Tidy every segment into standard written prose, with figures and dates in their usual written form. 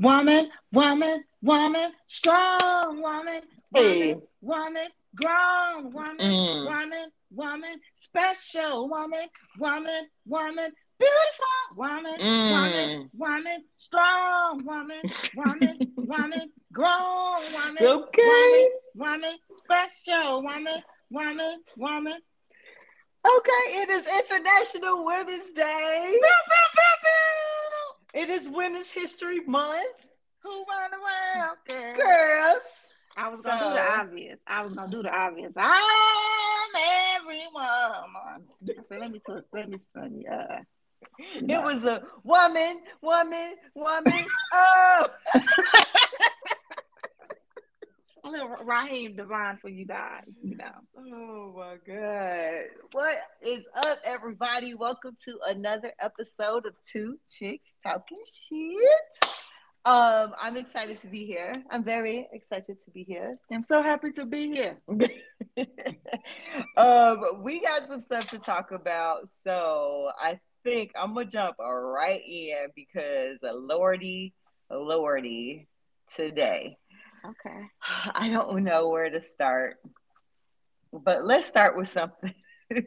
Woman, woman, woman, strong woman, woman, Hey. woman, grown woman, Mm. woman, woman, special woman, woman, woman, beautiful woman, woman, Mm. woman, strong woman, woman, woman, grown woman, woman, Okay. woman, special woman, woman, woman. Okay. It is International Women's Day. Pew, pew, pew, pew. It is Women's History Month. Who run the world, girl? Girls. I was gonna do the So obvious. I was gonna do the obvious. I'm every woman. I said, let me you it know. was a woman, woman, woman. Oh. A little Raheem Devon for you guys. Oh my God. What is up, everybody? Welcome to another episode of Two Chicks Talking Shit. I'm excited to be here. I'm very excited to be here. I'm so happy to be here. We got some stuff to talk about, so I think I'm gonna jump right in because lordy, today. Okay. I don't know where to start, but let's start with something.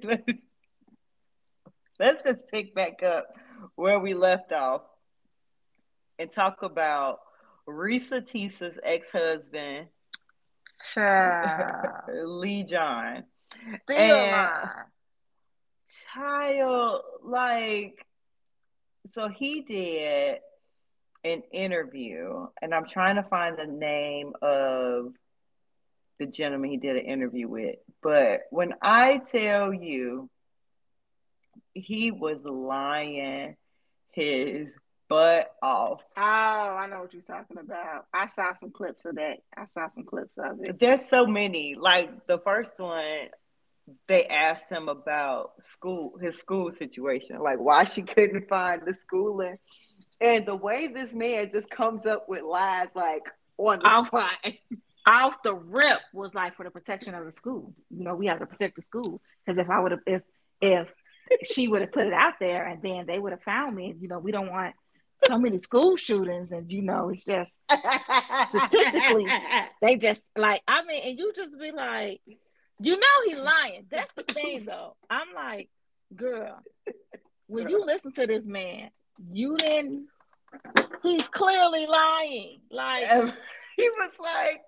let's just pick back up where we left off and talk about Risa Tisa's ex-husband, Child. Lee John. Still And alive. child, like, so he did an interview, and I'm trying to find the name of the gentleman he did an interview with. But when I tell you, he was lying his butt off. Oh, I know what you're talking about. I saw some clips of that. I saw some clips of it. There's so many. Like the first one, they asked him about his school situation, like why she couldn't find the schooling. And the way this man just comes up with lies like on the Off spot. off the rip was like for the protection of the school. We have to protect the school. Because if I would have if she would have put it out there and then they would have found me, we don't want so many school shootings and it's just statistically they just like and you just be like, he lying. That's the thing though. I'm like, girl, when you listen to this man, you didn't he's clearly lying. Like, He was like,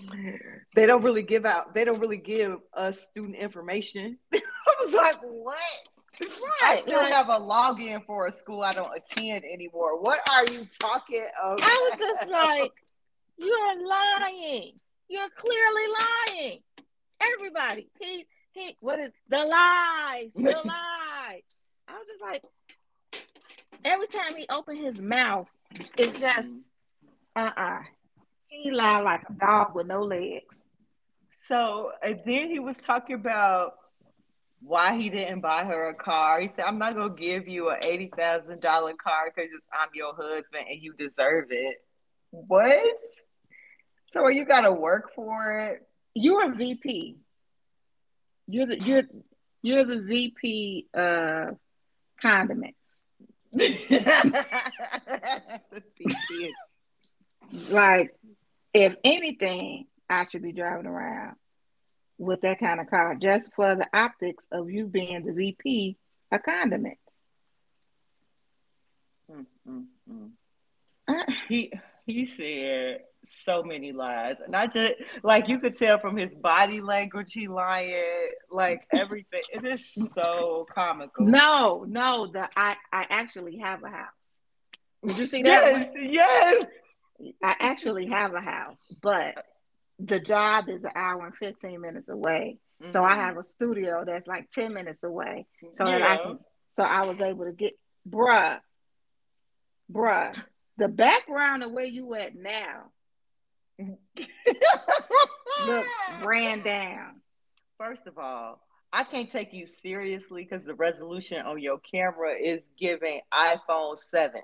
they don't really give us student information. I was like, what? I right, still like have a login for a school I don't attend anymore. What are you talking about? I was just like, you're lying. You're clearly lying. Everybody. What is the lies? The lies. I was just like, every time he opened his mouth, it's just, uh-uh. He lied like a dog with no legs. So, and then he was talking about why he didn't buy her a car. He said, I'm not going to give you an $80,000 car because I'm your husband and you deserve it. What? So, you got to work for it? You're a VP. You're the VP condiments. Like, if anything, I should be driving around with that kind of car just for the optics of you being the VP of condiments. Mm, mm, mm. Uh, He he said so many lies, and I just like you could tell from his body language he lying, like everything. It is so comical. no, I actually have a house. Did you see that one? Yes, yes. I actually have a house, but the job is an hour and 15 minutes away. So I have Mm-hmm. a studio that's like 10 minutes away so that I Yeah. can, so I was able to get, bruh, bruh, the background of where you at now looks ran down. First of all, I can't take you seriously because the resolution on your camera is giving iPhone 7.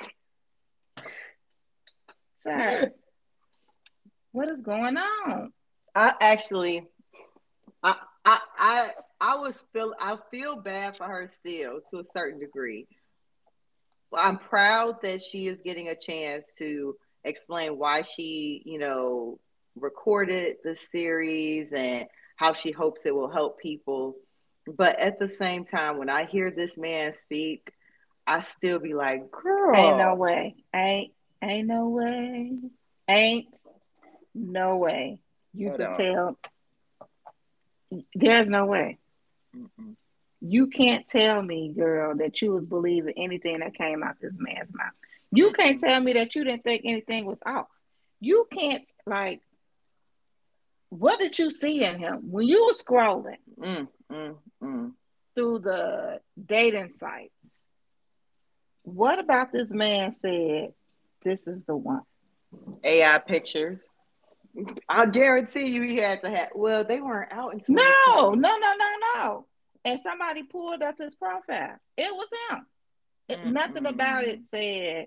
Sir, what is going on? I actually, I, I, I, I feel bad for her still to a certain degree. I'm proud that she is getting a chance to explain why she, recorded the series and how she hopes it will help people. But at the same time, when I hear this man speak, I still be like, Ain't no girl, way. Ain't no way. Ain't no way. You hold could on. tell. There's no way. Mm-mm. You can't tell me, girl, that you was believing anything that came out this man's mouth. You can't Mm-mm. tell me that you didn't think anything was off. You can't, like, what did you see in him when you were scrolling Mm, mm, mm. through the dating sites? What about this man said, this is the one? AI pictures. I guarantee you he had to have. Well, they weren't out in No, 2020. no, no, no, no. And somebody pulled up his profile. It was him. Nothing about it Mm-mm. said,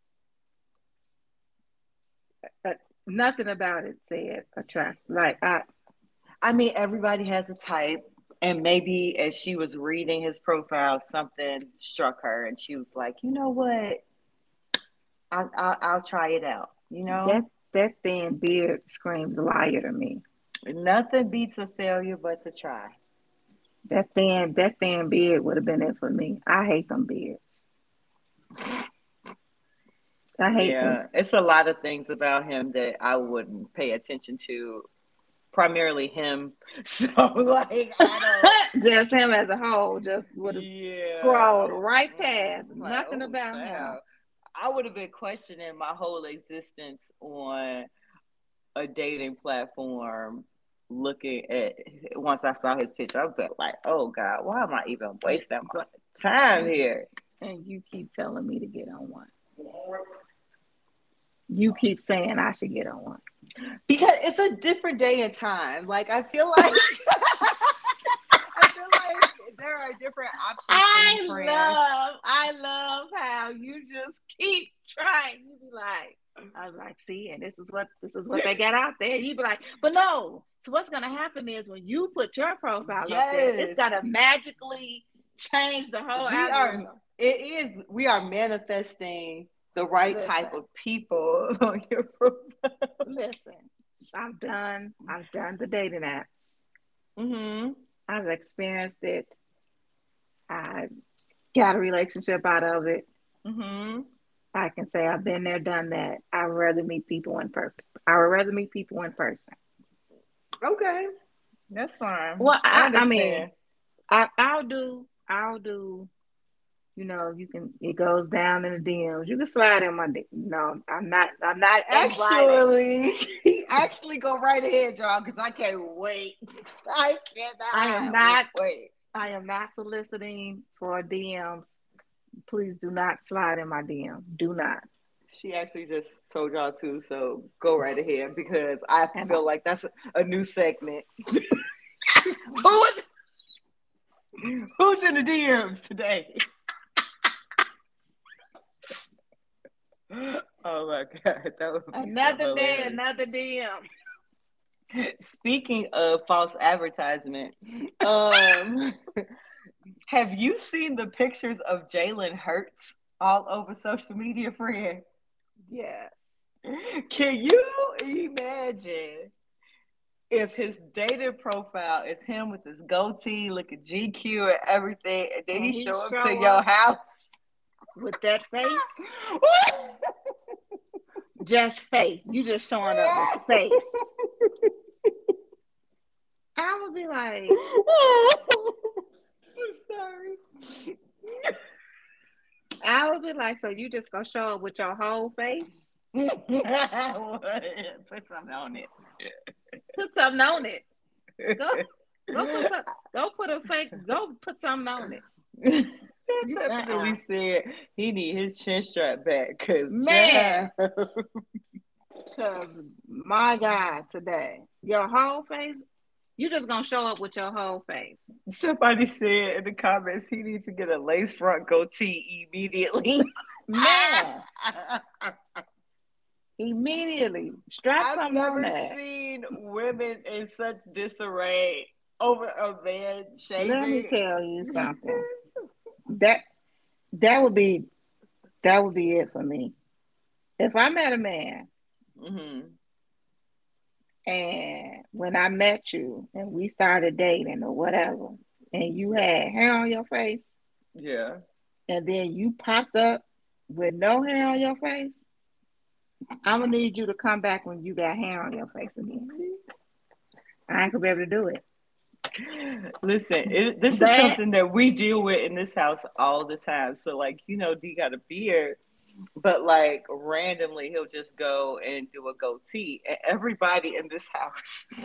uh, nothing about it said attract. Like, I mean, everybody has a type. And maybe as she was reading his profile, something struck her, and she was like, "You know what? I'll try it out." that that thin beard screams liar to me. Nothing beats a failure but to try. That thin beard would have been it for me. I hate them beards. I hate them. Yeah, it's a lot of things about him that I wouldn't pay attention to. Primarily him, so like I don't. Just him as a whole, just would have Yeah, scrolled right past. like Nothing oh about him. child, I would have been questioning my whole existence on a dating platform. Looking at once I saw his picture, I was like, "Oh God, why am I even wasting my But time and here?" you keep telling me to get on one. You keep saying I should get on one. Because it's a different day and time. Like I feel like I feel like there are different options for you, friend. I love how you just keep trying. You be like, I was like, see, and this is what they got out there. You be like, but no. So what's gonna happen is when you put your profile up there, it's Yes, gonna magically change the whole we are. algorithm. It is. We are manifesting the right type Listen, of people on your profile. listen. I'm done. I've done the dating app. Mm-hmm. I've experienced it. I got a relationship out of it. Mm-hmm. I can say I've been there, done that. I would rather meet people in person. I would rather meet people in person. Okay, that's fine. Well, I I mean, understand. I'll do. You know, you can. It goes down in the DMs. You can slide in my. No, I'm not. I'm not inviting. Actually, actually, go right ahead, y'all, because I can't wait. I I am cannot not. wait. I am not soliciting for DMs. Please do not slide in my DM. Do not. She actually just told y'all to, so go right ahead because I And feel like that's a new segment. Who is who's in the DMs today? Oh my god, that would be so another day, hilarious. another DM. Speaking of false advertisement, um, have you seen the pictures of Jalen Hurts all over social media, friend? Yeah. Can you imagine if his dating profile is him with his goatee, looking GQ and everything, and then he And he show up to show your up house? with that face, just face. You just showing up with face. I would be like, I'm sorry. I would be like, so you just gonna show up with your whole face? Put something on it. Put something on it. Go, go put a fake. Go put something on it. You, Definitely said he need his chin strap back because man. Cause my God, today your whole face. You just gonna show up with your whole face. somebody said in the comments he needs to get a lace front goatee immediately. Man, immediately strap I've something on never that. seen women in such disarray over a man Let me shaving. tell you something. That that would be that would be it for me. if I met a man Mm-hmm. and when I met you and we started dating or whatever, and you had hair on your face, Yeah. and then you popped up with no hair on your face, I'm gonna need you to come back when you got hair on your face again. I ain't gonna be able to do it. Listen, this is That something that we deal with in this house all the time. So, like, D got a beard, but like randomly he'll just go and do a goatee, and everybody in this house,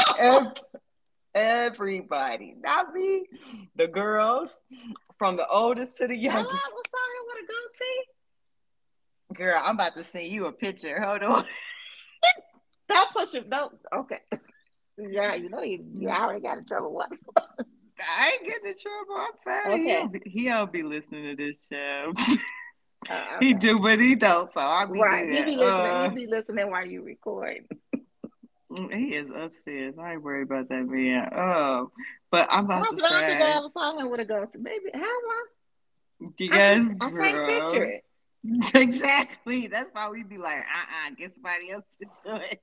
everybody, not me, the girls, from the oldest to the I youngest. was talking with a goatee. Girl, I'm about to send you a picture. Hold on. Don't push it. Don't. Okay. Yeah, you already got in trouble once. I ain't getting in trouble. I'm fine. Okay. He'll be listening to this, child. He Okay. do, but he don't. So I'll be Right. He good. be listening. He be listening while you record. He is upstairs. I ain't worried about that man. But I'm about I to don't think I say, ever saw him with a goatee. Maybe have I? yes, I can't picture girl. it. Exactly. That's why we be like, get somebody else to do it.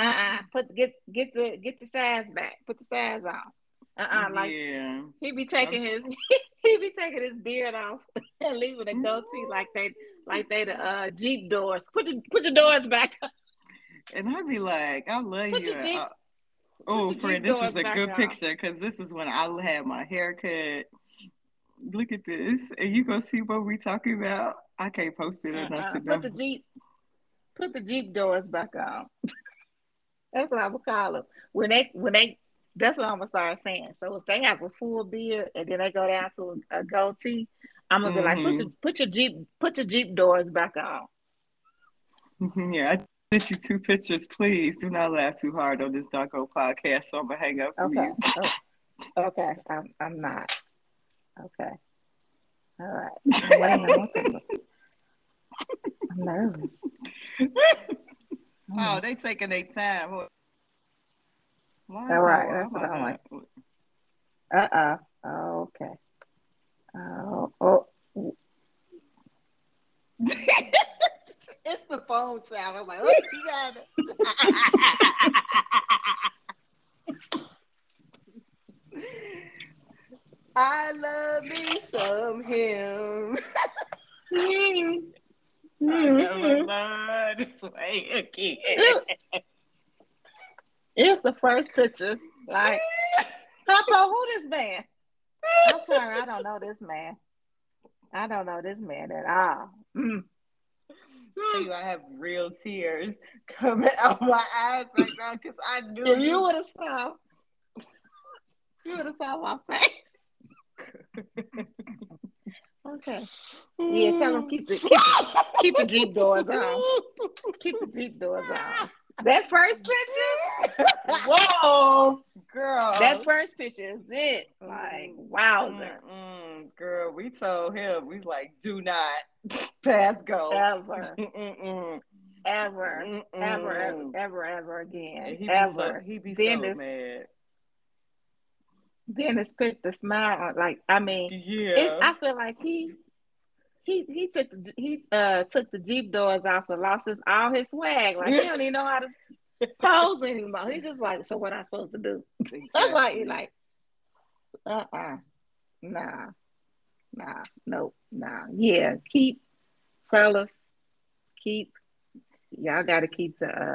Get the size back. Put the size on. Like Yeah. he be taking his beard off and leaving a goatee like they the Jeep doors. Put your doors back. And I be like, I love Put you. your Jeep Oh, friend, Jeep this is doors a back good on. picture because this is when I had my haircut. Look at this, and you gonna see what we talking about. I can't post it or nothing Put though. the Jeep doors back on. That's what I would call them. When they that's what I'm gonna start saying. So if they have a full beard and then they go down to a goatee, I'm gonna be like, put your Jeep doors back on. Yeah, I sent you two pictures. Please do not laugh too hard on this Darko podcast, so I'm gonna hang up from Okay. you. Oh, okay. I'm not. Okay. All right. Wait a minute. I'm nervous. Oh, they taking their time. Why All is right. oh That's what my I'm god. like. Okay. Oh. It's the phone sound. I'm like, oh, she got it. I love me some him. I never learned this way again. It's the first picture. Like, Papa, who this man? I'm sorry, I don't know this man. I don't know this man at all. I have real tears coming out my eyes right now because I knew If you would have saw my face. Okay. Yeah, tell them keep the Jeep doors on. Keep the Jeep doors on. That first picture? Whoa. Girl. That first picture is it. Like, wowzer. Girl, we told him, we like, do not pass go. Ever. Ever again. Ever. He be so mad. Dennis put the smile on. Like, I mean, yeah. I feel like he took the Jeep doors off and lost all his swag. Like he don't even know how to pose anymore. He's just like, so what am I supposed to do? Exactly. That's like, nope. Yeah, y'all got to keep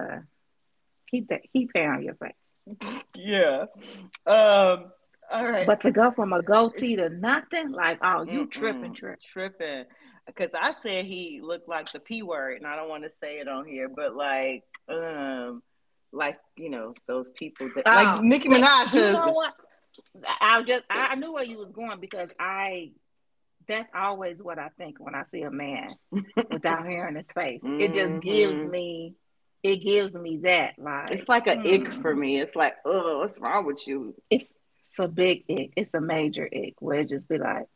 hair on your face. Yeah. All right. But to go from a goatee to nothing, like, oh, you tripping. Because I said he looked like the P word, and I don't want to say it on here, but like those people that like Nicki Minaj. You know what? I knew where you was going because that's always what I think when I see a man without hair in his face. It just gives me that, like, it's like an ick for me. It's like, oh, what's wrong with you? It's a big ick. It's a major ick where it just be like,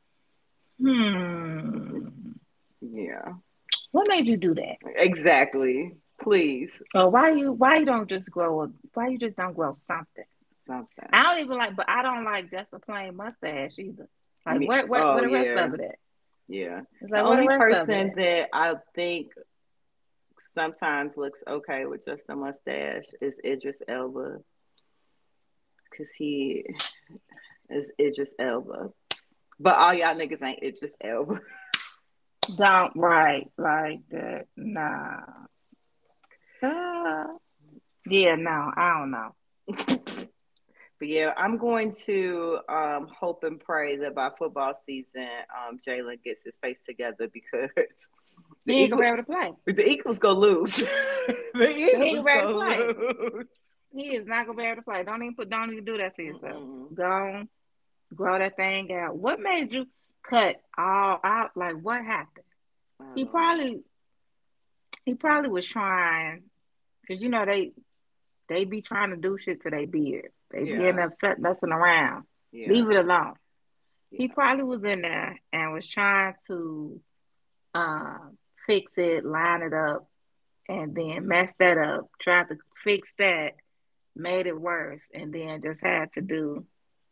yeah. What made you do that? Exactly. Please. Or why you don't just grow something? I don't even like, but I don't like just a plain mustache either. Like, where the rest of it at? Yeah. It's like, the only person that I think sometimes looks okay with just a mustache is Idris Elba, because he is Idris Elba. But all y'all niggas ain't Idris Elba. Don't right like that. Nah. Uh, yeah, no, I don't know. But yeah, I'm going to hope and pray that by football season, Jalen gets his face together, because He ain't gonna be able to play. the Eagles go lose. The He ain't Eagles gonna be able go to play. lose. He is not gonna be able to play. Don't even do that to yourself. Mm-mm. Go on, grow that thing out. What made you cut all out? Like what happened? I He don't know. probably he probably was trying, because you know they be trying to do shit to their beards. They be in Yeah, there messing around. yeah, Leave it alone. He yeah. probably was in there and was trying to fix it, line it up, and then mess that up. Tried to fix that, made it worse, and then just had to do.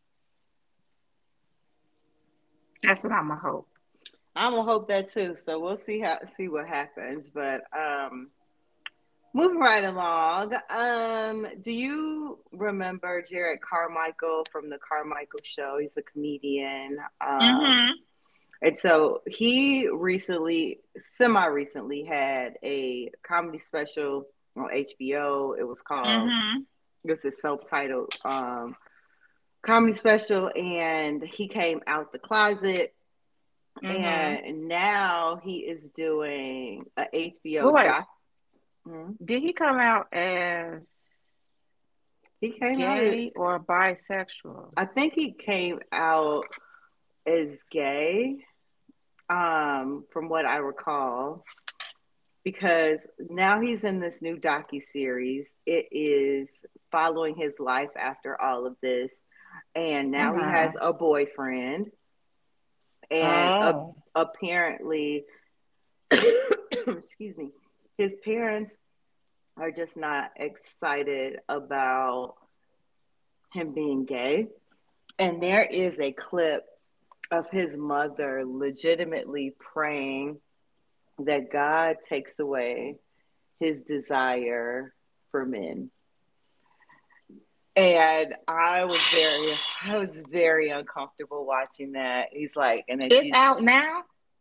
That's what I'm gonna hope. I'm gonna hope that too. So we'll see what happens. But moving right along. Do you remember Jared Carmichael from the Carmichael Show? He's a comedian. Mhm. And so he semi recently, had a comedy special on HBO. Mhm. It was a self-titled comedy special, and he came out the closet, Mhm. and now he is doing a HBO But wait, doc. Hmm? did he come out as He came out as, gay or bisexual? I think he came out as gay, from what I recall, because now he's in this new docu series. It is following his life after all of this, and now he has Mhm. a boyfriend, and Oh. apparently, excuse me, his parents are just not excited about him being gay. And there is a clip of his mother legitimately praying that God takes away his desire for men. And I was very uncomfortable watching that. He's like, and then It's she's, out now?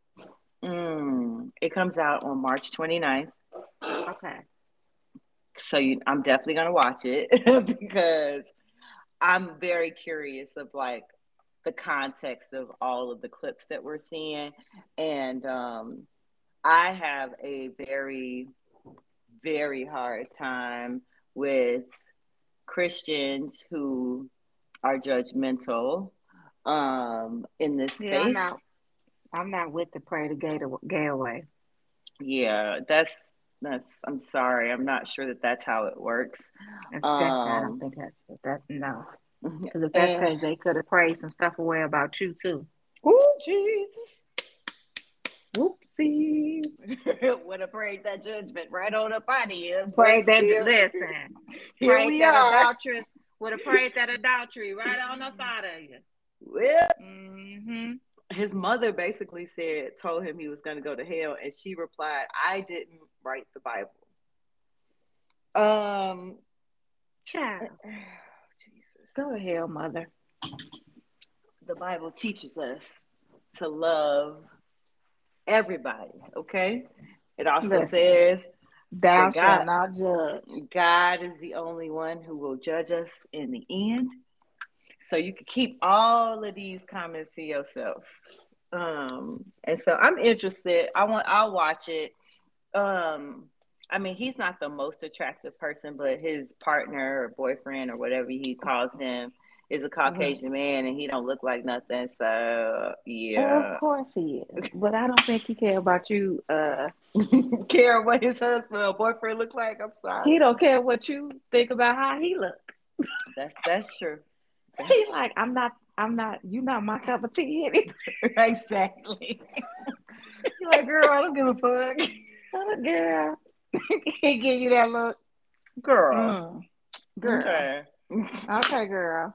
it comes out on March 29th. Okay. So I'm definitely going to watch it because I'm very curious of like the context of all of the clips that we're seeing. And I have a very, very hard time with Christians who are judgmental in this Yeah, I'm space. not. I'm not with the pray the gay away. Yeah, that's I'm sorry. I'm not sure that that's how it works. It's definitely. I don't Um think that's no. Because if that's the and case, they could have prayed some stuff away about you too. oh Jesus. Whoopsie. Would have prayed that judgment right on up out of here. But Prayed that. here, Listen. here Prayed we that are. adulteress would have prayed that adultery right on up out of you. Well, Mm-hmm. his mother basically told him he was going to go to hell, and she replied, "I didn't write the Bible." Um, Child. Jesus. Go to hell, mother. The Bible teaches us to love everybody. Okay. It also Listen. says Thou that shalt not judge. God is the only one who will judge us in the end. So you can keep all of these comments to yourself. And so I'm interested. I'll watch it. I mean, he's not the most attractive person, but his partner or boyfriend or whatever he calls him is a Right. Caucasian man, and he don't look like nothing. So Of yeah, course he is. But I don't think he care about you. care what his husband or boyfriend look like. I'm He sorry. don't care what you think about how he look. That's true. He That's like, you not my cup of tea. Anyway. true. Exactly. You're like, girl, I don't give a fuck. Oh, girl. He give you that look. Girl. Mm, girl. Okay. Okay, girl.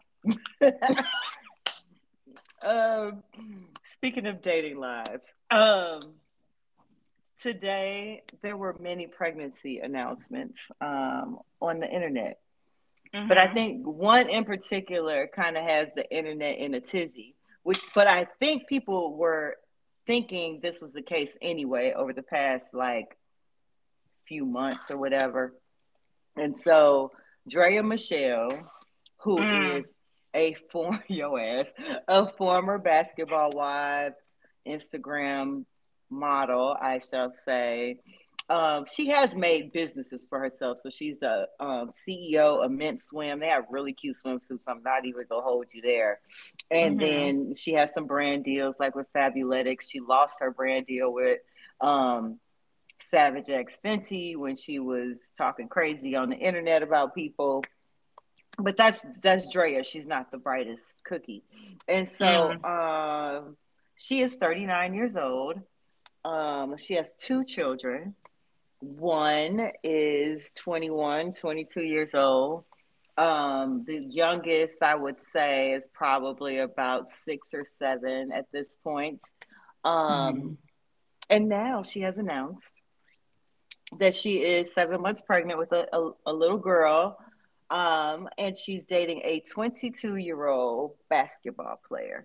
um, speaking of dating lives, today there were many pregnancy announcements on the internet. But I think one in particular kind of has the internet in a tizzy, but I think people were thinking this was the case anyway over the past like few months or whatever. And so Drea Michelle, who is a former Basketball Wives Instagram model, I shall say. She has made businesses for herself. So she's the CEO of Mint Swim. They have really cute swimsuits. I'm not even gonna hold you there. And then she has some brand deals like with Fabuletics. She lost her brand deal with Savage X Fenty when she was talking crazy on the internet about people. But that's Drea. She's not the brightest cookie. And so she is 39 years old. She has 2 children. One is 21, 22 years old. The youngest, I would say, is probably about 6 or 7 at this point. And now she has announced that she is 7 months pregnant with a little girl. And she's dating a 22-year-old basketball player.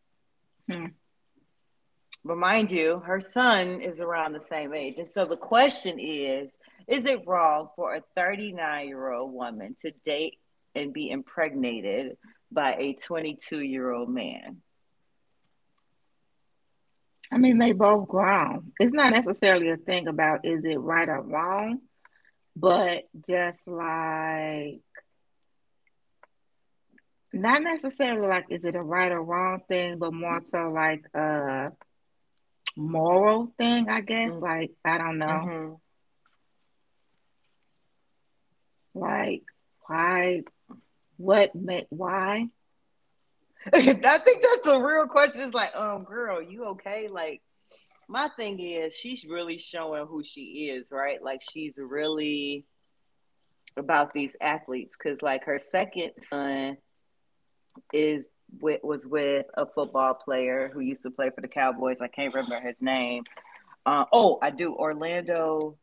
But mind you, her son is around the same age. And so the question is it wrong for a 39-year-old woman to date and be impregnated by a 22-year-old man? I mean, they both grown. It's not necessarily a thing about is it right or wrong, but just like, not necessarily like is it a right or wrong thing, but more so like a moral thing, I guess. Like, I don't know. Like, why? Why? I think that's the real question. It's like, girl, you okay? Like, my thing is she's really showing who she is, right? Like, she's really about these athletes, because like her second son was with a football player who used to play for the Cowboys. I can't remember his name. I do. Orlando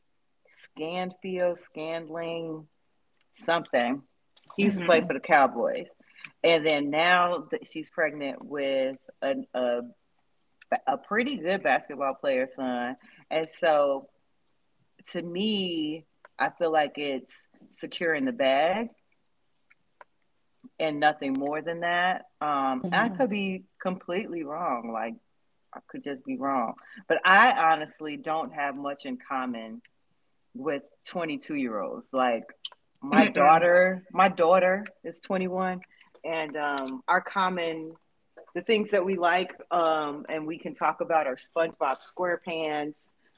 Scandling, something. He used to play for the Cowboys. And then now she's pregnant with a pretty good basketball player son. And so to me, I feel like it's securing the bag and nothing more than that. I could be completely wrong. Like, I could just be wrong. But I honestly don't have much in common with 22-year-olds. Like, my daughter is 21, and the things that we like, and we can talk about, are SpongeBob SquarePants,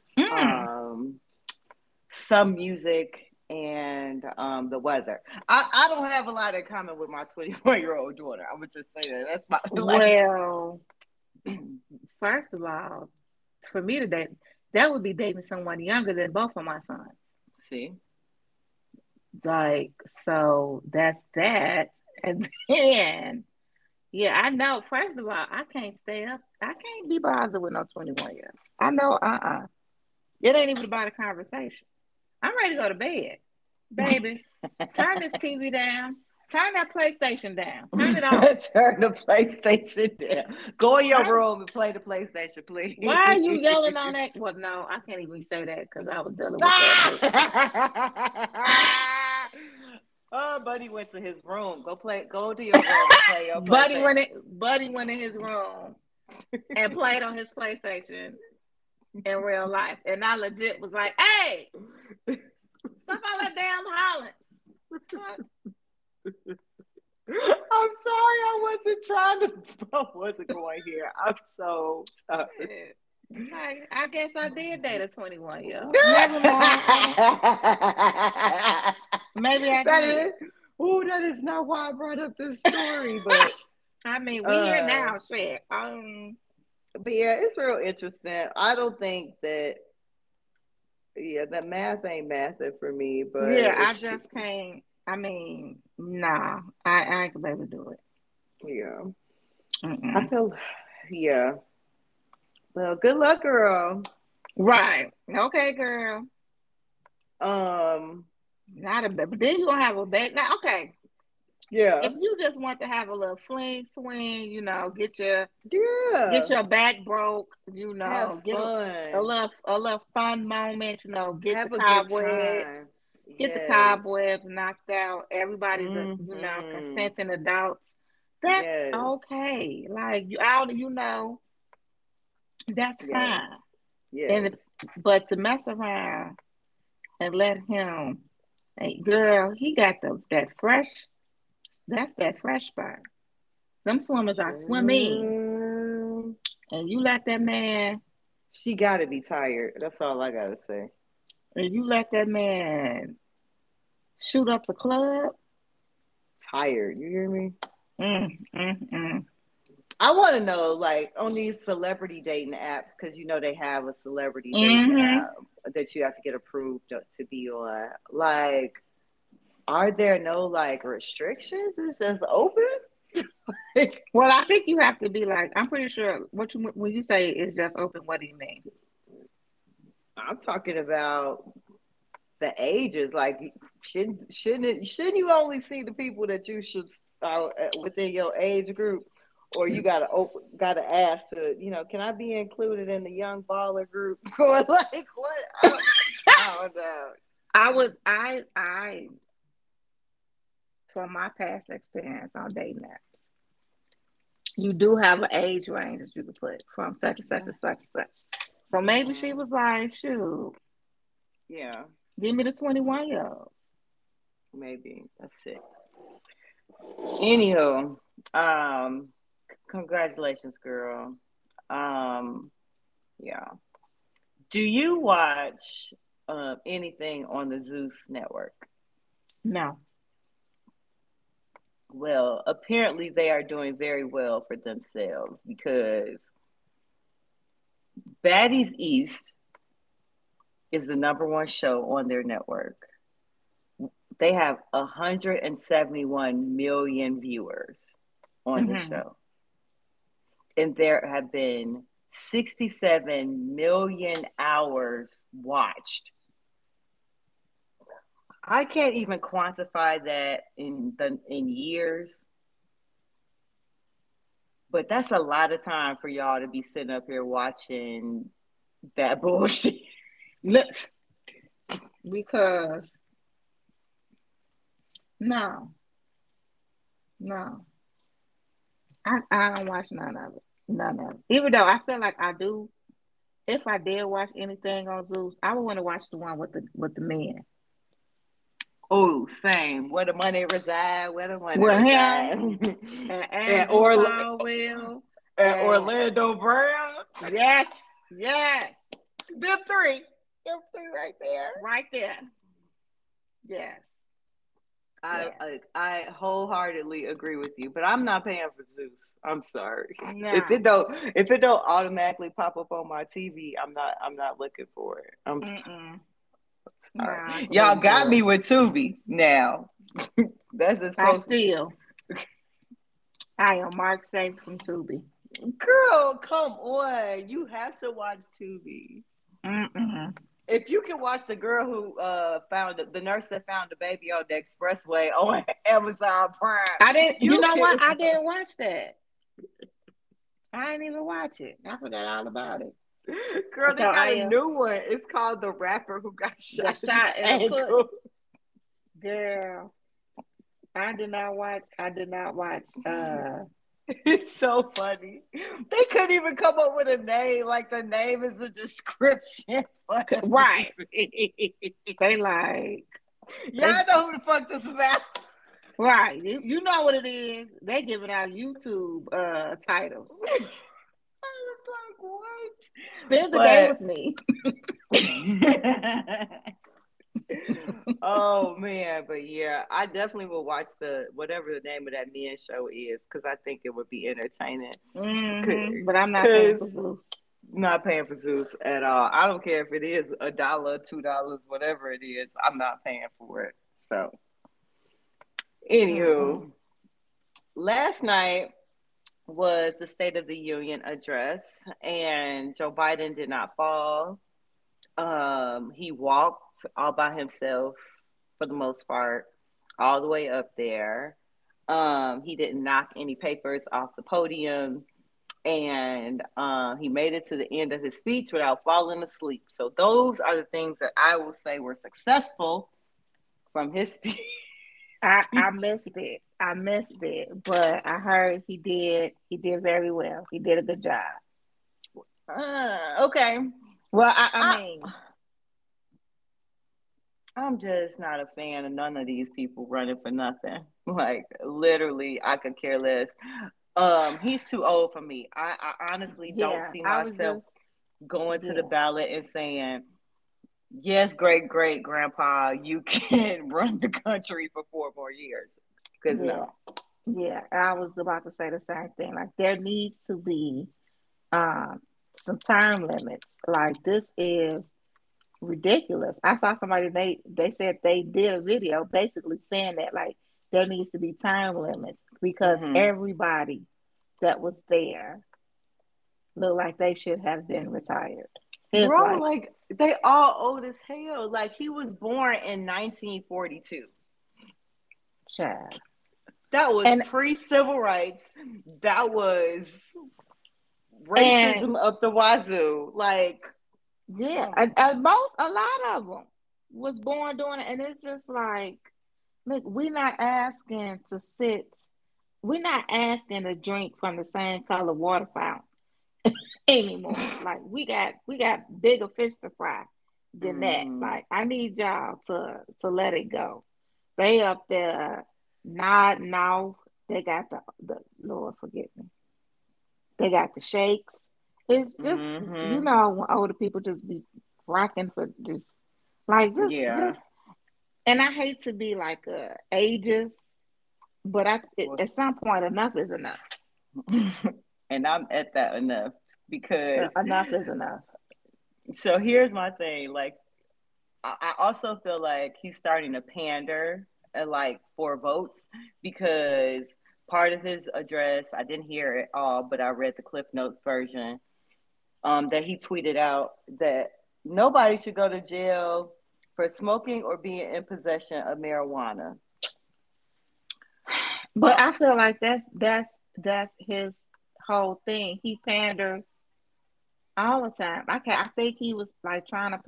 some music, and the weather. I don't have a lot in common with my 21-year-old daughter. I would just say that. That's my well. First of all, for me to date, that would be dating someone younger than both of my sons. See, like, so that's that, and then yeah, I know. First of all, I can't stay up. I can't be bothered with no 21-year. I know. It ain't even about a conversation. I'm ready to go to bed, baby. Turn this TV down. Turn that PlayStation down. Turn it off. Turn the PlayStation down. Go in your room and play the PlayStation, please. Why are you yelling on that? Well, no, I can't even say that because I was dealing with that. Buddy went to his room. Go to your room and play your PlayStation. Buddy went in his room and played on his PlayStation in real life. And I legit was like, hey, stop all that damn hollering. I'm sorry, I wasn't going here. I'm so sorry. I guess I did date a 21-year-old. Maybe I did. That is not why I brought up this story, but I mean, we here now, shit. But yeah, it's real interesting. I don't think that. Yeah, that math ain't mathing for me, but yeah, I just can't. I mean, nah, I ain't gonna be able to do it. Yeah, I feel, yeah. Well, good luck, girl. Right. Okay, girl. Um, Not a but then you gonna have a back. Now, okay. yeah, If you just want to have a little fling swing, get yeah, your back broke, have get fun, a little fun moment, have a good time. get the Yes. cobwebs knocked out. Everybody's a Mm-hmm. consenting adults. That's Yes. okay. Like you out, that's Yes. fine. And Yes. but to mess around and let him, hey girl, he got that's that fresh spot. Them swimmers are swimming, Girl, and you let that man, she gotta be tired. That's all I gotta say. and you let that man shoot up the club. Tired. You hear me? Mm, mm, mm. I want to know, like, on these celebrity dating apps, because they have a celebrity dating Mm-hmm. app that you have to get approved to be on. Like, are there no like restrictions? It's just open. Like, Well, I think you have to be like, I'm pretty sure when you say it's just open, what do you mean? I'm talking about the ages. Like, shouldn't you only see the people that you should within your age group, or you gotta ask to can I be included in the young baller group? Or like what? I don't know. I would, from my past experience on dating apps, you do have an age range that you could put from such and such and such and such. So maybe she Mm-hmm. was like, shoot, Yeah, give me the 21-year-olds. maybe that's it. Anywho, um, congratulations, girl. Um, yeah. Do you watch anything on the Zeus network? No. Well, apparently they are doing very well for themselves because Baddies East is the number one show on their network. They have 171 million viewers on the Mm-hmm. show. And there have been 67 million hours watched. I can't even quantify that in years, but that's a lot of time for y'all to be sitting up here watching that bullshit. Let's because no, no, I don't watch none of it. None of it. Even though I feel like I do, if I did watch anything on Zeus, I would want to watch the one with the men. Oh, same. Where the money reside? Where the money With him reside? and and, Andrew or, Caldwell and and Orlando Brown. yes, yes, Them three. Them three right there. right there. Yes, yes. I wholeheartedly agree with you, but I'm not paying for Zeus. I'm sorry. No. If it don't automatically pop up on my TV, I'm not looking for it. I'm Mm-mm. No, sorry. I Y'all couldn't got do me it. with Tubi now. That's as I close. still, I am Mark safe from Tubi. Girl, come on. You have to watch Tubi. Mm-mm. If you can watch the girl who found the nurse that found the baby on the expressway on Amazon Prime, I didn't. You you know what? can. I didn't watch that. I didn't even watch it. I forgot all about it. Girl, So they got I a new one. It's called The Rapper Who Got got Shot in shot the in the foot, Ankle. girl. I did not watch. I did not watch. It's so funny. They couldn't even come up with a name. Like the name is the description for the Right. movie. They like Y'all they know who the fuck this is about. right. You know what it is. They giving out YouTube titles. I was Spend the day like, with me. what? Oh man, but yeah, I definitely will watch the whatever the name of that men show is because I think it would be entertaining. But I'm not paying Cause for Zeus. not paying for Zeus at all. I don't care if it is $1, $2, whatever it is. I'm not paying for it. So, Mm-mm. anywho, last night was the State of the Union address, and Joe Biden did not fall. He walked all by himself for the most part, all the way up there. He didn't knock any papers off the podium, and he made it to the end of his speech without falling asleep. So those are the things that I will say were successful from his speech. I missed it. I missed it, but I heard he did very well. He did a good job. Okay. Well, I I mean, I'm just not a fan of none of these people running for nothing. Like literally, I could care less. He's too old for me. I honestly don't yeah, see I was myself just going to the yeah, ballot and saying, "Yes, great great grandpa, you can run the country for 4 more years." Because yeah, no. yeah. I was about to say the same thing. Like there needs to be um some time limits. Like this is ridiculous. I saw somebody they said they did a video basically saying that like there needs to be time limits because Mm-hmm. everybody that was there looked like they should have been retired. It's Bro, like, like they all old as hell. Like he was born in 1942. child. That was And pre-civil rights. That was and racism up the wazoo. Like, yeah, come on. a lot of them was born doing it, and it's just like, look, we're not asking to drink from the same color water fountain anymore. Like we got bigger fish to fry than that. Mm-hmm. Like I need y'all to let it go. They up there nodding off. They got the Lord forgive me. They got the shakes. It's just Mm-hmm. when older people just be rocking for just like Yeah. just and I hate to be like ages, but Well, at some point enough is enough. and I'm at that enough because Enough is enough. so here's my thing. Like, I also feel like he's starting to pander like for votes because part of his address, I didn't hear it all, but I read the Cliff Notes version. That he tweeted out that nobody should go to jail for smoking or being in possession of marijuana. But Uh, I feel like that's his whole thing. He panders all the time. I think he was like trying to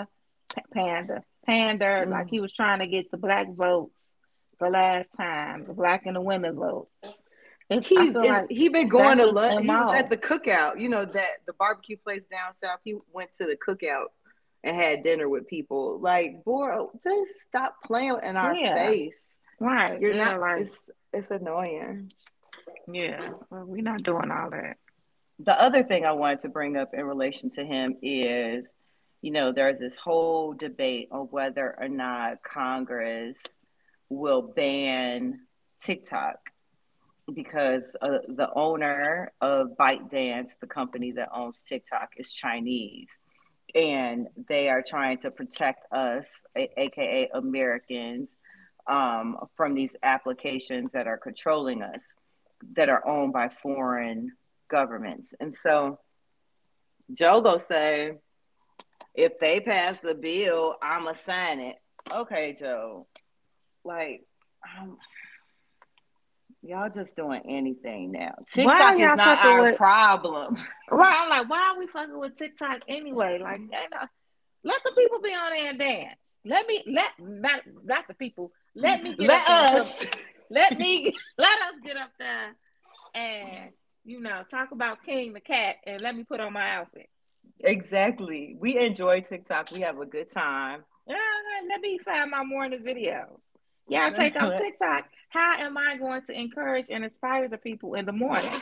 pander, like mm. he was trying to get the black votes the last time, the black and the women votes. I feel like He been going that's to his lunch. He was at MO. the cookout, that the barbecue place down south. He went to the cookout and had dinner with people. Like, boy, just stop playing in our Yeah, face. right. You're not. Yeah, like It's annoying. yeah. Well, we're not doing all that. The other thing I wanted to bring up in relation to him is, there's this whole debate on whether or not Congress will ban TikTok because the owner of ByteDance, the company that owns TikTok, is Chinese. And they are trying to protect us, aka Americans, from these applications that are controlling us, that are owned by foreign governments. And so Joe go say, if they pass the bill, I'ma sign it. Okay, Joe. Like, um, y'all just doing anything now. Why are TikTok is y'all not fucking our with? problem. Right, I'm like, why are we fucking with TikTok anyway? Like, let the people be on there and dance. Let not the people. Let me get up Let there and put. us. Let us get up there and talk about King the Cat and let me put on my outfit. Exactly. We enjoy TikTok. We have a good time. Yeah, let me find my morning videos. Y'all take off TikTok. How am I going to encourage and inspire the people in the morning?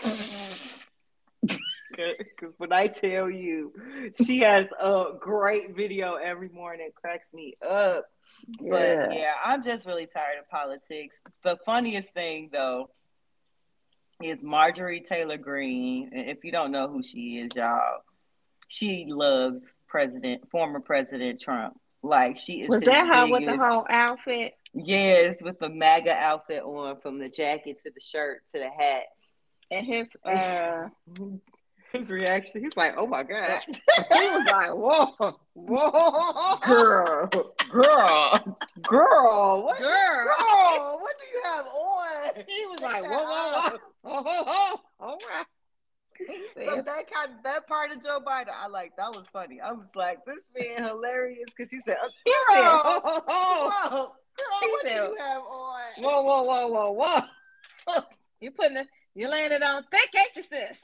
Because when I tell you, she has a great video every morning, cracks me up. But Yeah. yeah, I'm just really tired of politics. The funniest thing, though, is Marjorie Taylor Greene. And if you don't know who she is, y'all, she loves former President Trump. Like, she is Was his that her with the biggest. whole outfit? Yes, with the MAGA outfit on, from the jacket to the shirt to the hat. And his His reaction, he's like, "Oh my god." He was like, "Whoa, whoa, Girl, what? girl." Girl, what do you have on? He was like, "Whoa, whoa, whoa, whoa, all right." He So said, that part of Joe Biden, I like. That was funny. I was like, this man hilarious because he said, he said, "Girl, "Ho, ho, ho." girl, He what do said, you have on?" "Whoa, whoa, whoa, whoa, whoa." You laying it on thick, ain't you, sis?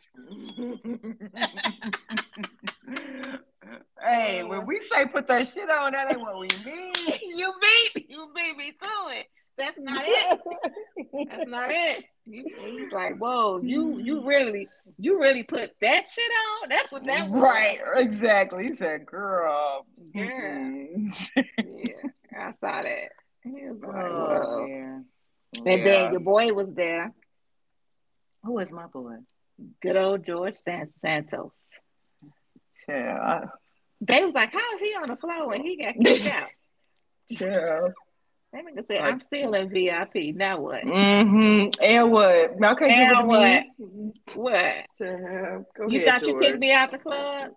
Hey, when we say put that shit on, that ain't what we mean. You beat me to it. That's not it. That's not it. He's like, whoa, you really put that shit on? That's what that was. Right, exactly. He said, "Girl, Girl. Yeah, I saw that. He was like, oh whoa. man." And then your boy was there. Who is my boy? Good old George Santos. Yeah. They was like, how is he on the floor and he got kicked out? Yeah. That nigga said, I'm still in VIP. Now what? And what? Y'all can't give it to And what? me. What? Go You ahead, thought you George. kicked me out the club?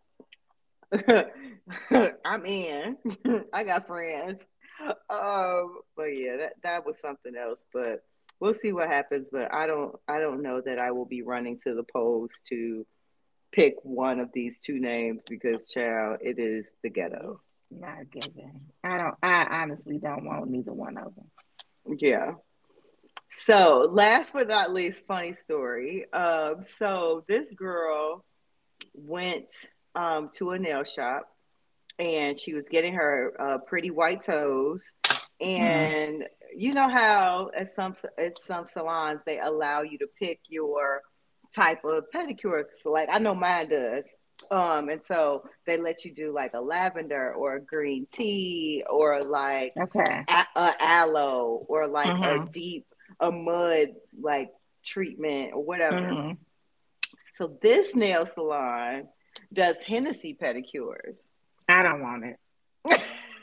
I'm in. I got friends. But yeah, that was something else. But we'll see what happens. But I don't know that I will be running to the polls to pick one of these two names because, child, it is the ghetto. It's not given. I honestly don't want neither one of them. Yeah. So last but not least, funny story. So this girl went to a nail shop and she was getting her pretty white toes. And you know how at some salons they allow you to pick your type of pedicure. So like I know mine does. And so they let you do like a lavender or a green tea or like Okay. a aloe or like a mud like treatment or whatever. So this nail salon does Hennessy pedicures. I don't want it.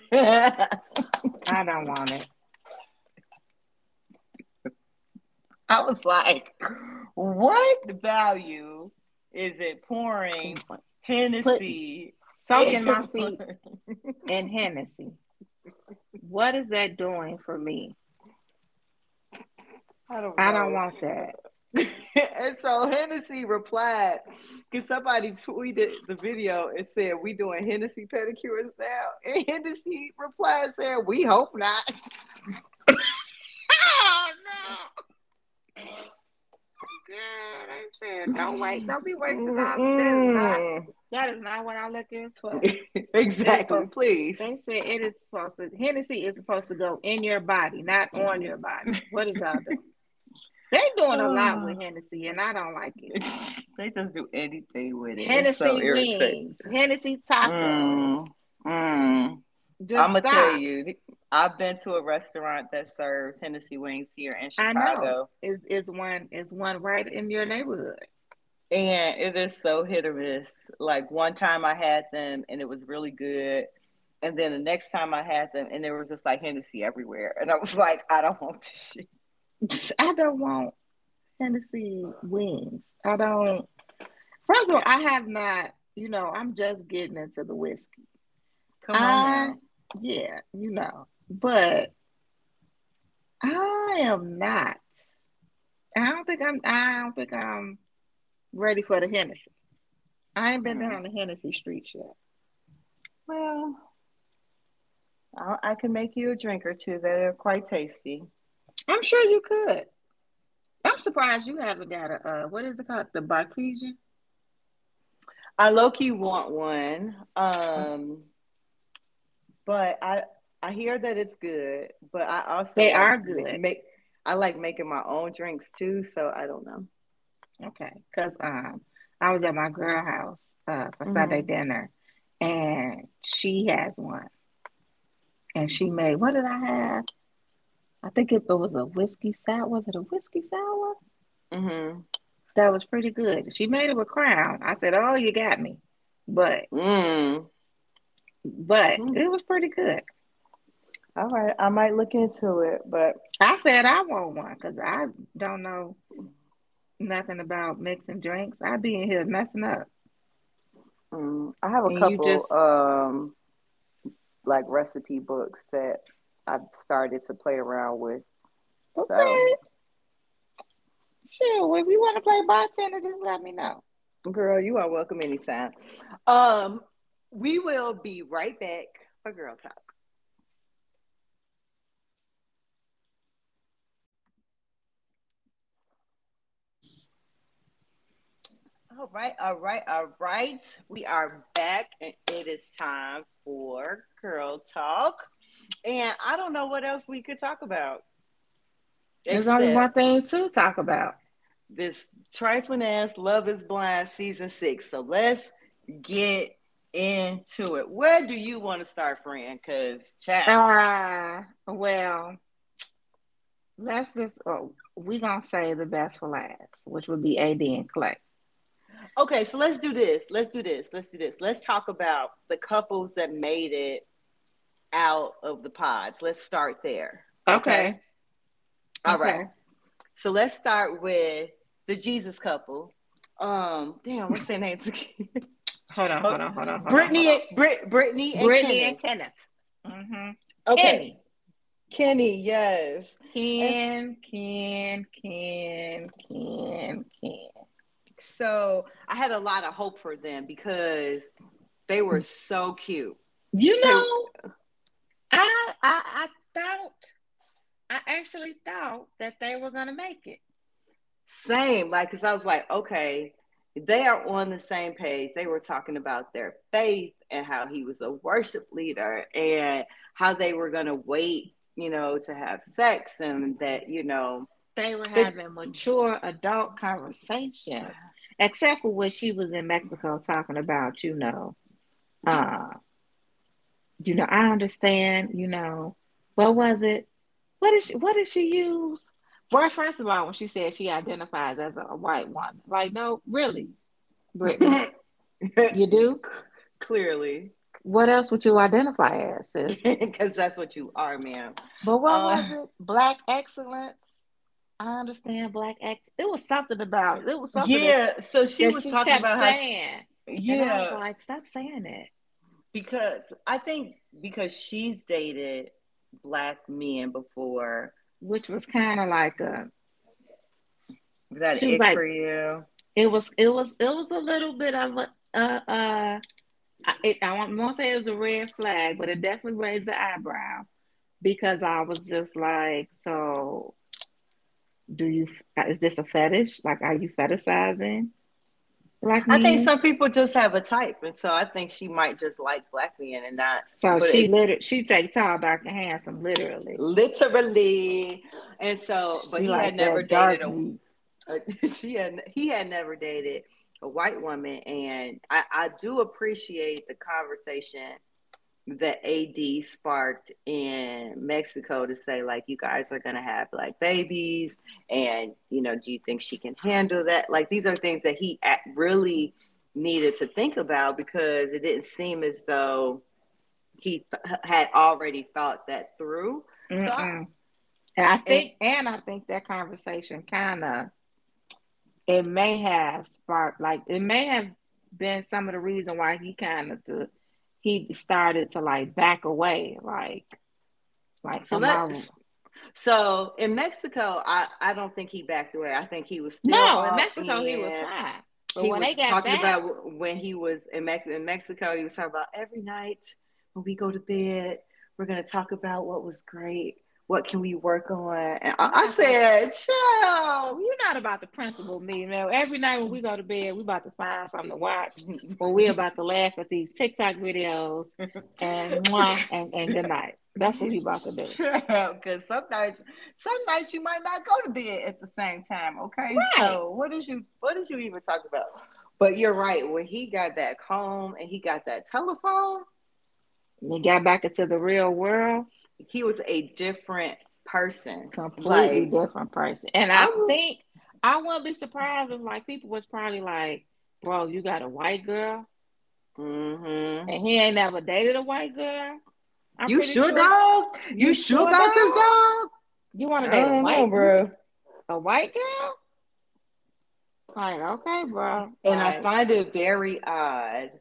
I don't want it. I was like, what value is it pouring Hennessy? Soaking my feet in Hennessy. What is that doing for me? I don't want that. And so Hennessy replied, because somebody tweeted the video and said, we doing Hennessy pedicures now. And Hennessy replied saying, we hope not. Oh, no. God, I said, don't be wasting all that is not what our liquor is for. Exactly, please. They said it is supposed to, Hennessy is supposed to go in your body, not on your body. What is y'all doing? They're doing a lot with Hennessy, and I don't like it. They just do anything with it. Hennessy it's so wings, Hennessy tacos. I'm gonna tell you, I've been to a restaurant that serves Hennessy wings here in Chicago. I know it's one right in your neighborhood, and it is so hit or miss. Like one time I had them, and it was really good. And then the next time I had them, and there was just like Hennessy everywhere, and I was like, I don't want this shit. I don't want Hennessy wings. I don't. First of all, I have not. I'm just getting into the whiskey. Come on now. Yeah, but I am not. I don't think I'm ready for the Hennessy. I ain't been down the Hennessy streets yet. Well, I can make you a drink or two that are quite tasty. I'm sure you could. I'm surprised you haven't got a what is it called? The Bartesian? I low-key want one. But I hear that it's good, but I also they are good. I like making my own drinks too, so I don't know. Okay, because I was at my girl house for Sunday dinner, and she has one, and she made, what did I have? I think it was a whiskey sour. Was it a whiskey sour? That was pretty good. She made it with Crown. I said, "Oh, you got me," but it was pretty good. All right, I might look into it, but I said I want one because I don't know nothing about mixing drinks. I be in here messing up. I have a and you just couple like recipe books that I've started to play around with. So, okay. Sure. If you want to play bartender, just let me know. girl, you are welcome anytime. Um, we will be right back for Girl Talk. All right, all right, all right. We are back, and it is time for Girl Talk. And I don't know what else we could talk about There's only one except thing to talk about. this trifling ass Love is Blind season 6. So let's get into it. Where do you want to start, friend? Because, child. Well, let's just we gonna say the best for last, which would be AD and Clay. Okay, so let's do this. Let's do this. Let's do this. Let's talk about the couples that made it out of the pods. Let's start there. Okay. Okay. All right. Okay. So let's start with the Jesus couple. Damn, what's their names again? Hold on, hold on, hold on, hold on, hold on. Brittany and Brittany and Kenneth. Kenneth. Mm-hmm. Okay, Kenny. Kenny, yes. And Ken. so I had a lot of hope for them because they were so cute. You They know, I thought I actually thought that they were gonna make it. same, like, because I was like, okay, they are on the same page. They were talking about their faith and how he was a worship leader and how they were going to wait, to have sex and that, They were that, having mature adult conversations, except for when she was in Mexico talking about, uh, I understand, what was it? What did she use? Well, first of all, when she said she identifies as a white woman, like, no, really, Brittany, you do? clearly, What else would you identify as, sis? because that's what you are, ma'am. But what Uh, was it? Black excellence. I understand black ex. It was something about it. It was something that yeah, so she that was she talking kept about how, saying, and I was yeah, like, stop saying that. because I think because she's dated black men before. Which was kind of like a. Was that She was ick for like, you? it was a little bit of a. I won't say it was a red flag, but it definitely raised the eyebrow because I was just like, so do you? Is this a fetish? Like, are you fetishizing black I think men? some people just have a type, and so I think she might just like black men and not. So But she it literally she takes tall, dark, and handsome, literally. literally, and so, but She he had like never that dated dark meat. he had never dated a white woman, and I do appreciate the conversation that AD sparked in Mexico to say, like, you guys are gonna have like babies, and do you think she can handle that? Like, these are things that he really needed to think about because it didn't seem as though he had already thought that through. So, Mm-mm. And I think that conversation it may have sparked, like, it may have been some of the reason why he started to like back away, like so from our. so in Mexico, I don't think he backed away. I think he was still No, in all Mexico he was in. fine, but He when was they got talking back, about when he was in Mexico. He was talking about every night when we go to bed, we're gonna talk about what was great. What can we work on? And you're I not gonna. said, "Chill." You're not about to principle me, man. Every night when we go to bed, we about to find something to watch, or we about to laugh at these TikTok videos, and mwah, and good night. That's what we about to do. Because some nights you might not go to bed at the same time. Okay, Right. so what did you even talk about? But you're right. When he got back home and he got that telephone, And he got back into the real world, he was a different person. completely Like different person. And I I was. think I wouldn't be surprised if like people was probably like, bro, you got a white girl, Mm-hmm. and he ain't never dated a white girl. I'm You pretty sure, sure. dog? You You sure sure, about this, dog? dog? You want to I date don't know, bro. a white girl? Like, okay, bro. And I Like, find it very odd.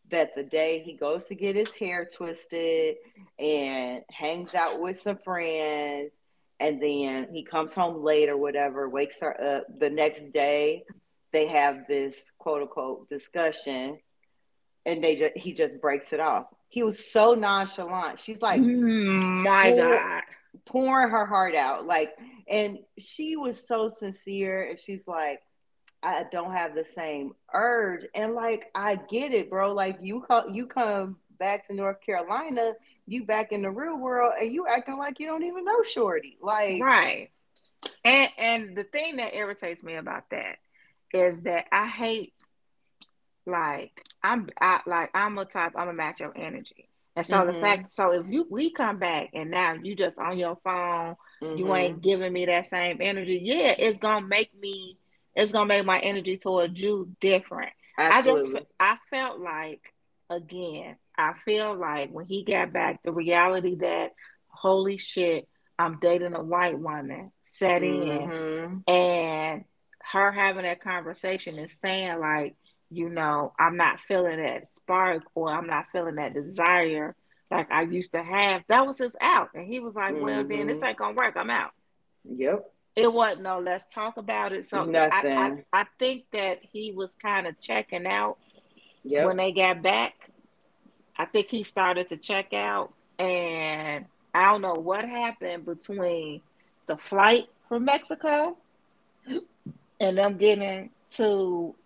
that the day he goes to get his hair twisted and hangs out with some friends, and then he comes home late or whatever, wakes her up the next day, they have this quote unquote discussion, and he just breaks it off. He was so nonchalant. She's like, My God. pouring her heart out, like, and she was so sincere, and she's like, I don't have the same urge. And like, I get it, bro. Like, you come back to North Carolina, you back in the real world, and you acting like you don't even know Shorty. Like, Right. And the thing that irritates me about that is that I hate, like, I'm a match your energy. And so the mm-hmm, fact, so if we come back and now you just on your phone, you mm-hmm, ain't giving me that same energy, yeah, it's gonna make my energy towards you different. absolutely. I felt like, again, I feel like when he got back, the reality that, holy shit, I'm dating a white woman set in, Mm-hmm, and her having that conversation and saying, like, I'm not feeling that spark, or I'm not feeling that desire like I used to have. That was his out. And he was like, well, then this mm-hmm. ain't gonna work. I'm out. Yep. It wasn't no let's talk about it. So Nothing. I think that he was kind of checking out when Yep. they got back. I think he started to check out, and I don't know what happened between the flight from Mexico and them getting to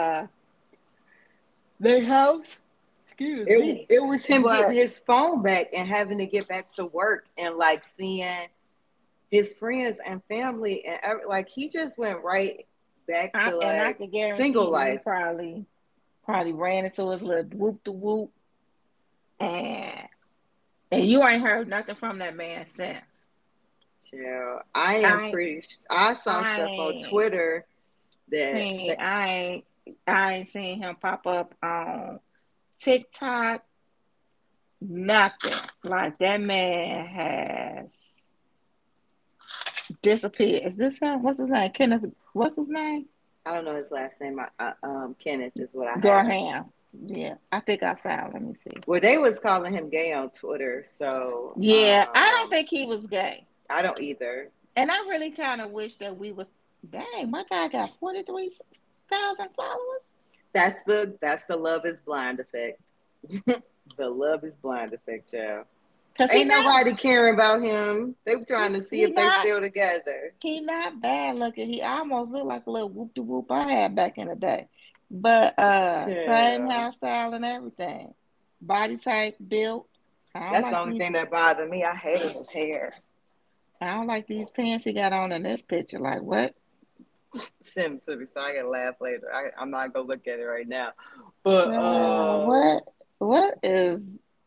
their house. Excuse me. It was him getting But his phone back and having to get back to work, and like seeing his friends and family, and like he just went right back to I like can guarantee single you he life. probably ran into his little whoop de whoop, and you ain't heard nothing from that man since. Yeah, I am I pretty. I saw I stuff on ain't Twitter seen that I ain't seen him pop up on TikTok. Nothing. Like, that man has disappeared. Is this him? What's his name? Kenneth. What's his name? I don't know his last name. Kenneth is what I have. Garham. Yeah, I think I found. Let me see. Well, they was calling him gay on Twitter, so Yeah, I don't think he was gay. I don't either. And I really kind of wish that we was. Dang, my guy got 43,000 followers. That's the love is blind effect. The love is blind effect, child. Cause Ain't nobody caring about him. They were trying to see he if they not still together. he not bad looking. He almost looked like a little whoop de whoop I had back in the day. But same Chill. hairstyle and everything. Body type, built. I don't That's the like only these thing that bothered me. I hated his hair. I don't like these pants he got on in this picture. Like, what? Send it to me so I can laugh later. I'm not gonna look at it right now. But What is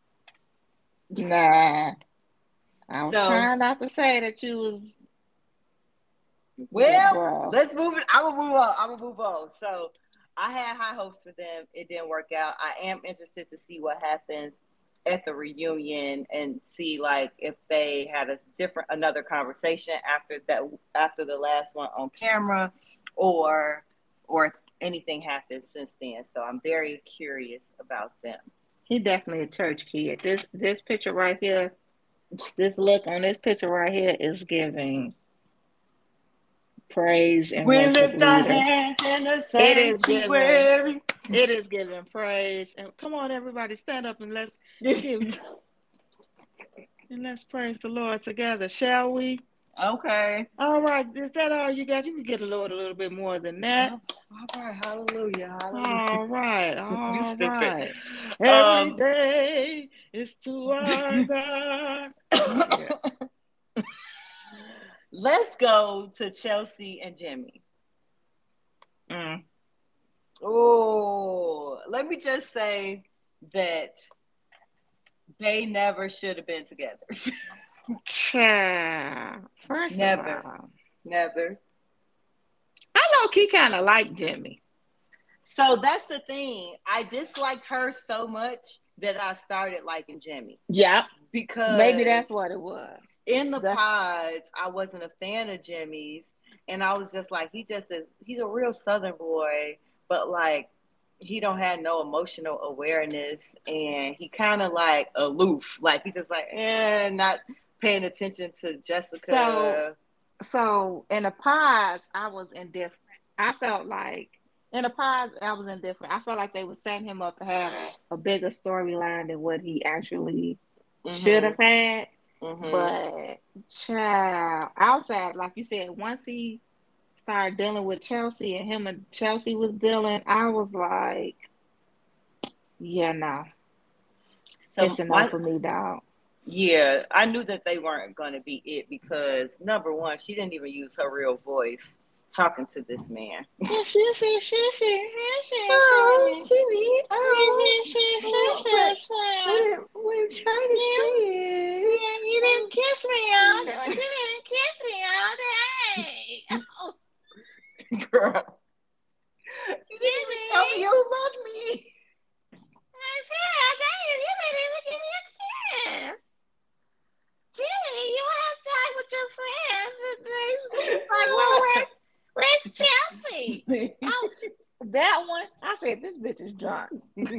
nah. I was so trying not to say that you was, but well, bro. let's move it. I'm gonna move on. So I had high hopes for them. It didn't work out. I am interested to see what happens at the reunion and see like if they had another conversation after the last one on camera, or if anything happened since then. So I'm very curious about them. He definitely a church kid. This picture right here, this look on this picture right here is giving praise and We worship lift our leader. hands in the It is giving sanctuary. it is giving praise. And come on, everybody, stand up and give let's praise the Lord together, shall we? Okay. All right, is that all you got? You can get the Lord a little bit more than that. All right. Hallelujah. Hallelujah. All right, You all stupid. right. Every day is to our God. Yeah. Let's go to Chelsea and Jimmy. Mm. Oh, let me just say that they never should have been together. First of Never. all, Never. I low key kind of like Jimmy. So that's the thing. I disliked her so much that I started liking Jimmy. Yep. Maybe that's Because what it was. in the pods, I wasn't a fan of Jimmy's. And I was just like, he's a real Southern boy, but like he don't have no emotional awareness, and he kind of like aloof, like he's just like not paying attention to Jessica. So in the past, I was indifferent. I felt like in the past I was indifferent. I felt like they were setting him up to have a bigger storyline than what he actually should have had. But child, outside, like you said, once he started dealing with Chelsea and him and Chelsea was dealing, I was like, yeah, no, it's enough for me, dog. Yeah, I knew that they weren't going to be it because number one, she didn't even use her real voice talking to this man. Oh, Jimmy, what are you trying to say is... You didn't kiss me all day. You didn't kiss me all day. Oh. Girl, you didn't even tell me you loved me. I said, you didn't even give me a kiss. Jimmy, you went outside with your friends, and they was like, well, where's Chelsea? Oh, that one, I said, this bitch is drunk. Jimmy,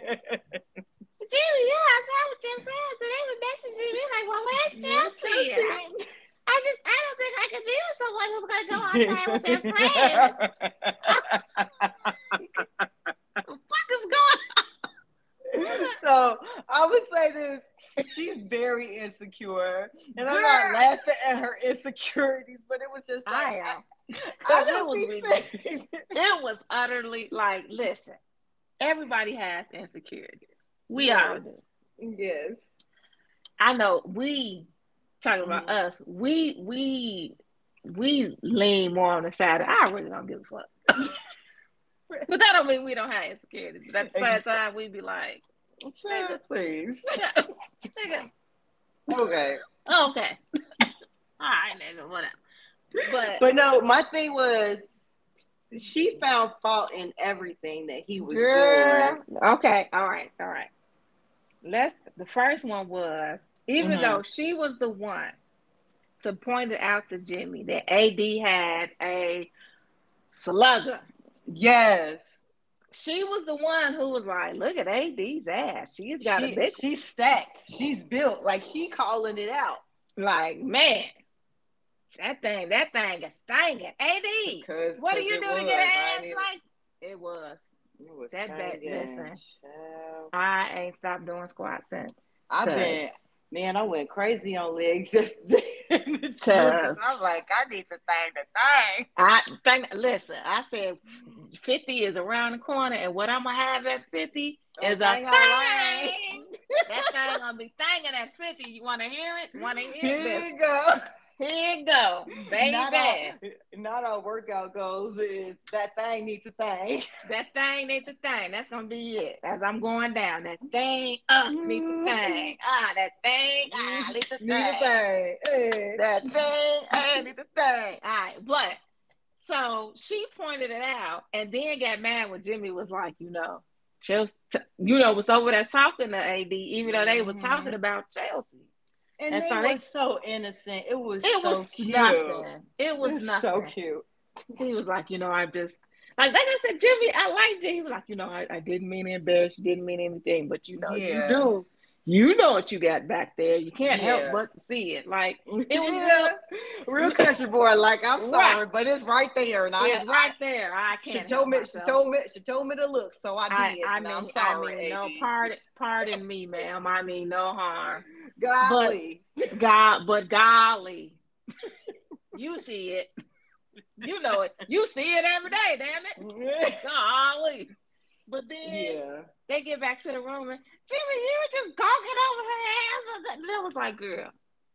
you outside with your friends, and they were messaging me like, well, where's Chelsea? I don't think I could be with someone who's gonna go outside with their friends. What the fuck is going on? So I would say this. She's very insecure, and I'm not laughing at her insecurities, but it was just like it was utterly like, listen, everybody has insecurities. We all do. Yes, I know. We talking about us. We lean more on the side of I really don't give a fuck. But that don't mean we don't have insecurities. But at the same time, we be like, nigga, please. Nigga. Okay. All right, nigga, whatever. But no, my thing was she found fault in everything that he was doing. Okay, all right. The first one was, even though she was the one to point it out to Jimmy that AD had a slugger. Yes. She was the one who was like, look at AD's ass. She's got a big... She's stacked. She's built. Like, she calling it out. Like, man, that thing is banging. AD, what do you do to get an ass like... It was that bad. Listen, I ain't stopped doing squats since. I went crazy on legs yesterday. I'm like, I need the thing. Listen, I said 50 is around the corner, and what I'm gonna have at 50 is a thing. That thing gonna be thanging at 50. You wanna hear it? Here you go. Here you go, baby. Not our workout goals is that thing needs a thing. That thing needs a thing. That's gonna be it. As I'm going down, that thing needs a thing. That thing needs a thing. That thing needs a thing. All right, but so she pointed it out, and then got mad when Jimmy was like, Chelsea, was over there talking to AD, even though they was talking about Chelsea. And they were so innocent. It was so cute. Nothing. It was nothing. So cute. He was like, I'm just like I said, Jimmy, I like Jimmy. He was like, I didn't mean to embarrass you, didn't mean anything, but you do. You know what you got back there. You can't help but to see it. Like, it was real country boy. Like, I'm sorry, but it's right there. And it's right there. I can't. She told me to look, so I did. I'm sorry. No, pardon me, ma'am. I mean no harm. Golly. But golly. You see it. You know it. You see it every day, damn it. Golly. But then they get back to the room and Jimmy, you were just gawking over her hands. And I was like, girl,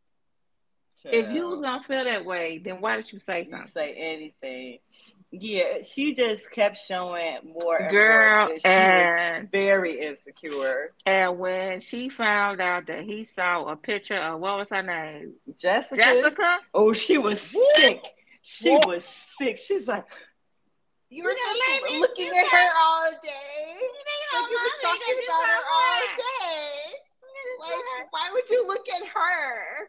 if you was gonna feel that way, then why did you say something? Say anything. Yeah, she just kept showing more. Girl, and she was very insecure. And when she found out that he saw a picture of, what was her name? Jessica? Oh, she was sick. She was sick. She's like, you were just looking at her all day. Like you were talking about her all day. Like, why would you look at her?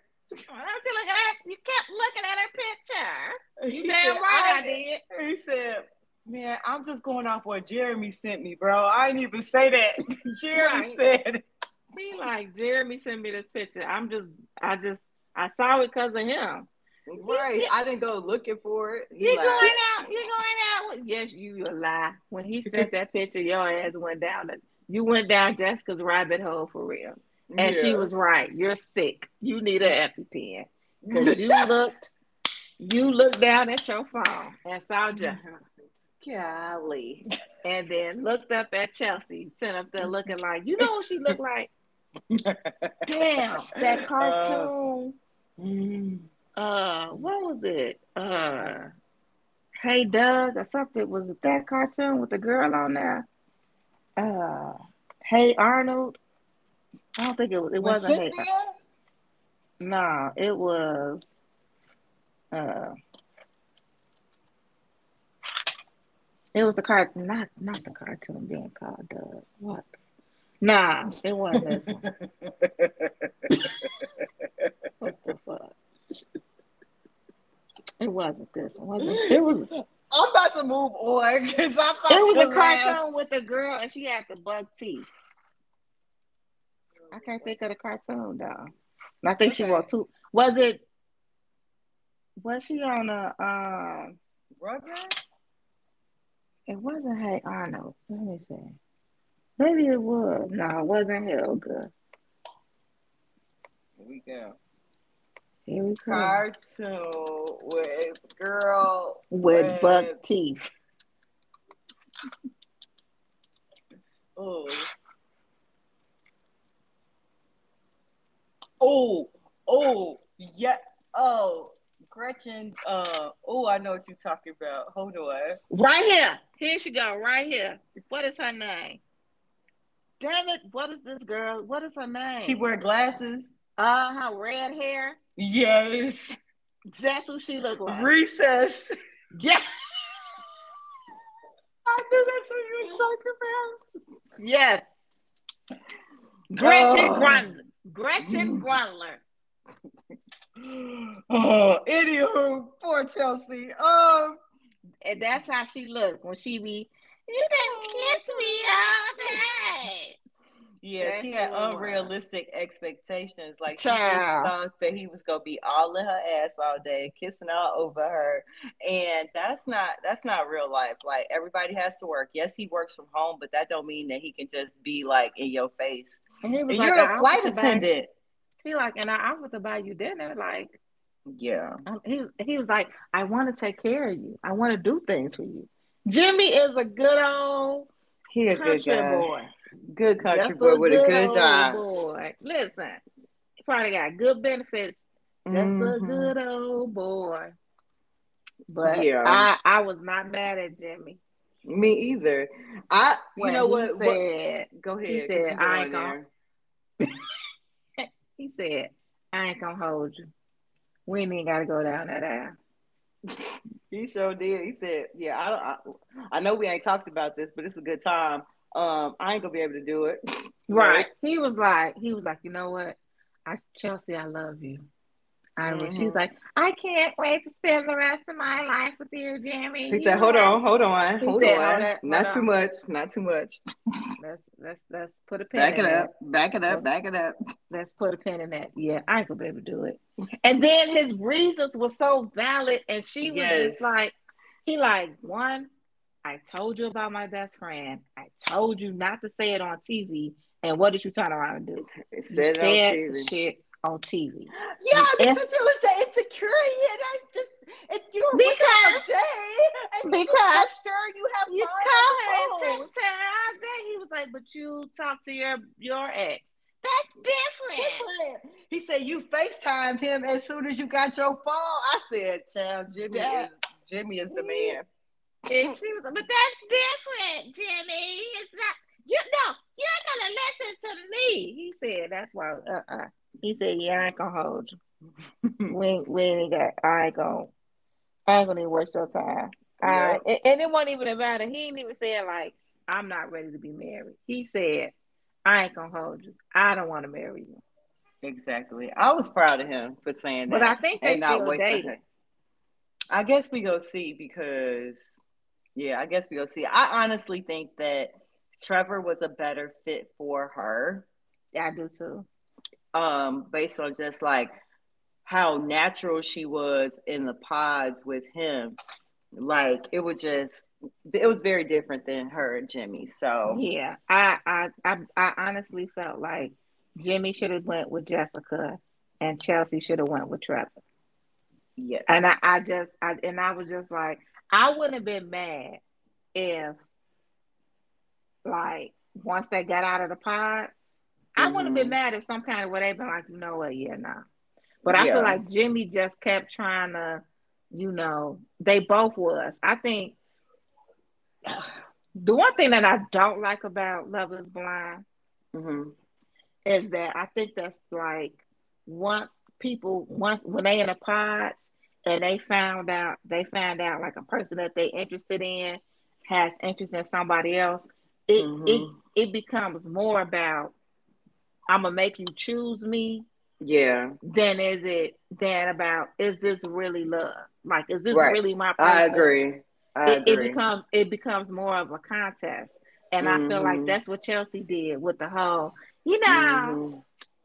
You kept looking at her picture. You damn right I did. He said, Man, I'm just going off what Jeremy sent me, bro. I didn't even say that. Jeremy Right. said. He like Jeremy sent me this picture. I saw it because of him. Right. I didn't go looking for it. He You lied. going out? You going out? Yes, you a lie. When he sent that picture, your ass went down. You went down Jessica's rabbit hole for real. And she Yeah. was right. You're sick. You need an EpiPen because you looked down at your phone and saw Jessica, Golly. and then looked up at Chelsea, sitting up there looking like, you know what she looked like? Damn, that uh, cartoon. mm, What was it? Hey Doug or something. Was it that cartoon with the girl on there? Uh, Hey Arnold. I don't think it was. It was wasn't Cynthia? Hey. No, it was. Uh, it was the cartoon. Not the cartoon being called Doug. What? Nah, it wasn't this one. What the fuck? It wasn't this one. Was it? It was. I'm about to move on because I'm It about was to a laugh. cartoon with a girl and she had the buck teeth. I can't think of the cartoon though. And I think she Okay. wrote two. Was it? Was she on a? Rugrats? It wasn't Hey Arnold. Let me see. Maybe it was. No, it wasn't Helga. Here we go. Here we go. Cartoon with girl With buck with teeth. oh oh oh yeah oh Gretchen oh I know what you're talking about. Hold on. Right here. Here she go. Right here. What is her name? Damn it. What is this girl? What is her She name? wear glasses. Her red hair. Yes. That's who she look like. Recess. Yeah. I knew that's what you were talking Yes. Gretchen about. Grundler. Gretchen Grundler. Oh, anywho, poor Chelsea. And that's how she looked when she be, you didn't kiss me all day. Yeah, That's she had who it was. unrealistic expectations. Like she just Child. thought that he was gonna be all in her ass all day, kissing all over her, and that's not real life. Like everybody has to work. Yes, he works from home, but that don't mean that he can just be like in your face. And he was And like, you're a I offered flight to buy, attendant. he like, and I offered to buy you dinner. Like, Yeah, he was like, I want to take care of you. I want to do things for you. Jimmy is a good old he a good country guy, boy. good country Just boy a with a good good old job. boy. Listen, he probably got good benefits. Just a Mm-hmm. good old boy. But Yeah, I was not mad at Jimmy me either. You when know what? What? Go he ahead, cause said you I ain't going gonna there. he said I ain't gonna hold you. We ain't even gotta go down that aisle. He sure did. He said, "Yeah, I know we ain't talked about this, but it's a good time. I ain't gonna be able to do it." Right. Nope. He was like, you know what? Chelsea, I love you. She's Hmm. like, I can't wait to spend the rest of my life with you, Jimmy. He You said, and "Hold I. on, hold on, He hold said, hold on. on, hold Not too on. much, not too much. Let's put a pin Back in it up, that. back it up, Let's back it up." let's put a pin in that. Yeah, I ain't gonna be able to do it. And then his reasons were so valid, and she was just Yes. like, he like, one, I told you about my best friend. I told you not to say it on TV. And what did you turn around and do? It You said it on said the TV. shit on TV. You Yeah, es- because it was the insecurity, and I just and you were with her all because day, and you just because text her, and you have you fun on call the her and phone. text her all day. He was like, but you talk to your ex. That's different. Different. He said you FaceTimed him as soon as you got your phone. I said, "Child, That Jimmy is the man." and she was like, but that's different, Jimmy. It's not you no, you're gonna listen to me. He said that's why He said, yeah, I ain't gonna hold you. We ain't got I ain't gonna even waste your time. Yep, And it wasn't even about it. He didn't even say it like, I'm not ready to be married. He said, I ain't gonna hold you. I don't want to marry you. exactly. I was proud of him for saying But that I think they and not still wasting her. dating. I guess we go see because Yeah, I guess we'll see. I honestly think that Trevor was a better fit for her. Yeah, I do too. Based on just like how natural she was in the pods with him. Like it was very different than her and Jimmy. So Yeah, I honestly felt like Jimmy should have went with Jessica, and Chelsea should have went with Trevor. yes. And I was just like, I wouldn't have been mad if, like, once they got out of the pod, I wouldn't have been Mm-hmm. mad if some kind of way they'd been like, you know what, yeah, nah. But I feel Yeah. like Jimmy just kept trying to, they both was. I think the one thing that I don't like about Love is Blind Mm-hmm. is that I think that's like once when they in a pod and they found out like a person that they interested in has interest in somebody else, it it Mm-hmm. it becomes more about I'm gonna make you choose me Yeah. than about is this really love? Like is this Right. really my I person? agree. I It, it agree. becomes it becomes more of a contest. And I feel like Mm-hmm. that's what Chelsea did with the whole, you know, Mm-hmm.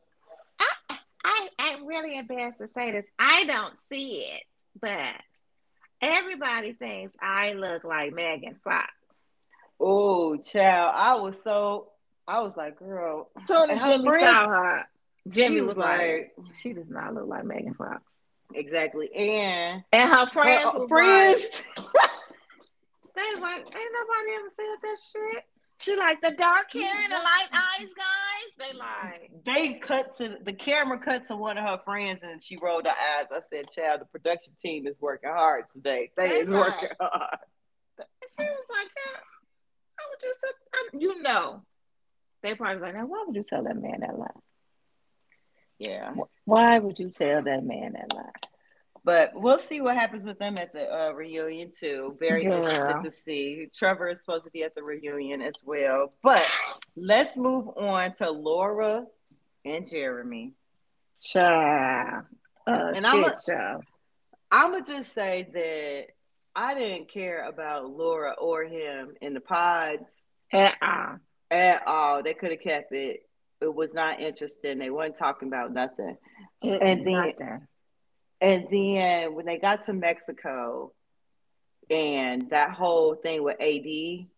I'm really embarrassed to say this. I don't see it, but everybody thinks I look like Megan Fox. Oh, child. I was like, girl. Soon And as her Jimmy friends, saw her, he Jimmy was was like, like, she does not look like Megan Fox. exactly. And And her her friends was like, friends they was like, ain't nobody ever said that shit. She like the dark hair and the light eyes guys. They like, the camera cut to one of her friends and she rolled her eyes. I said, child, the production team is working hard today. They they is working like, hard. she was like, how would you say, you know? They probably like, now why would you tell that man that lie? Yeah. Why would you tell that man that lie? But we'll see what happens with them at the reunion too. Very interested Girl, to see. Trevor is supposed to be at the reunion as well. But let's move on to Laura and Jeremy. child, And shit show. I'm gonna just say that I didn't care about Laura or him in the pods Uh-uh. at all. They could have kept it. It was not interesting. They weren't talking about nothing. And then Nothing. when they got to Mexico and that whole thing with AD,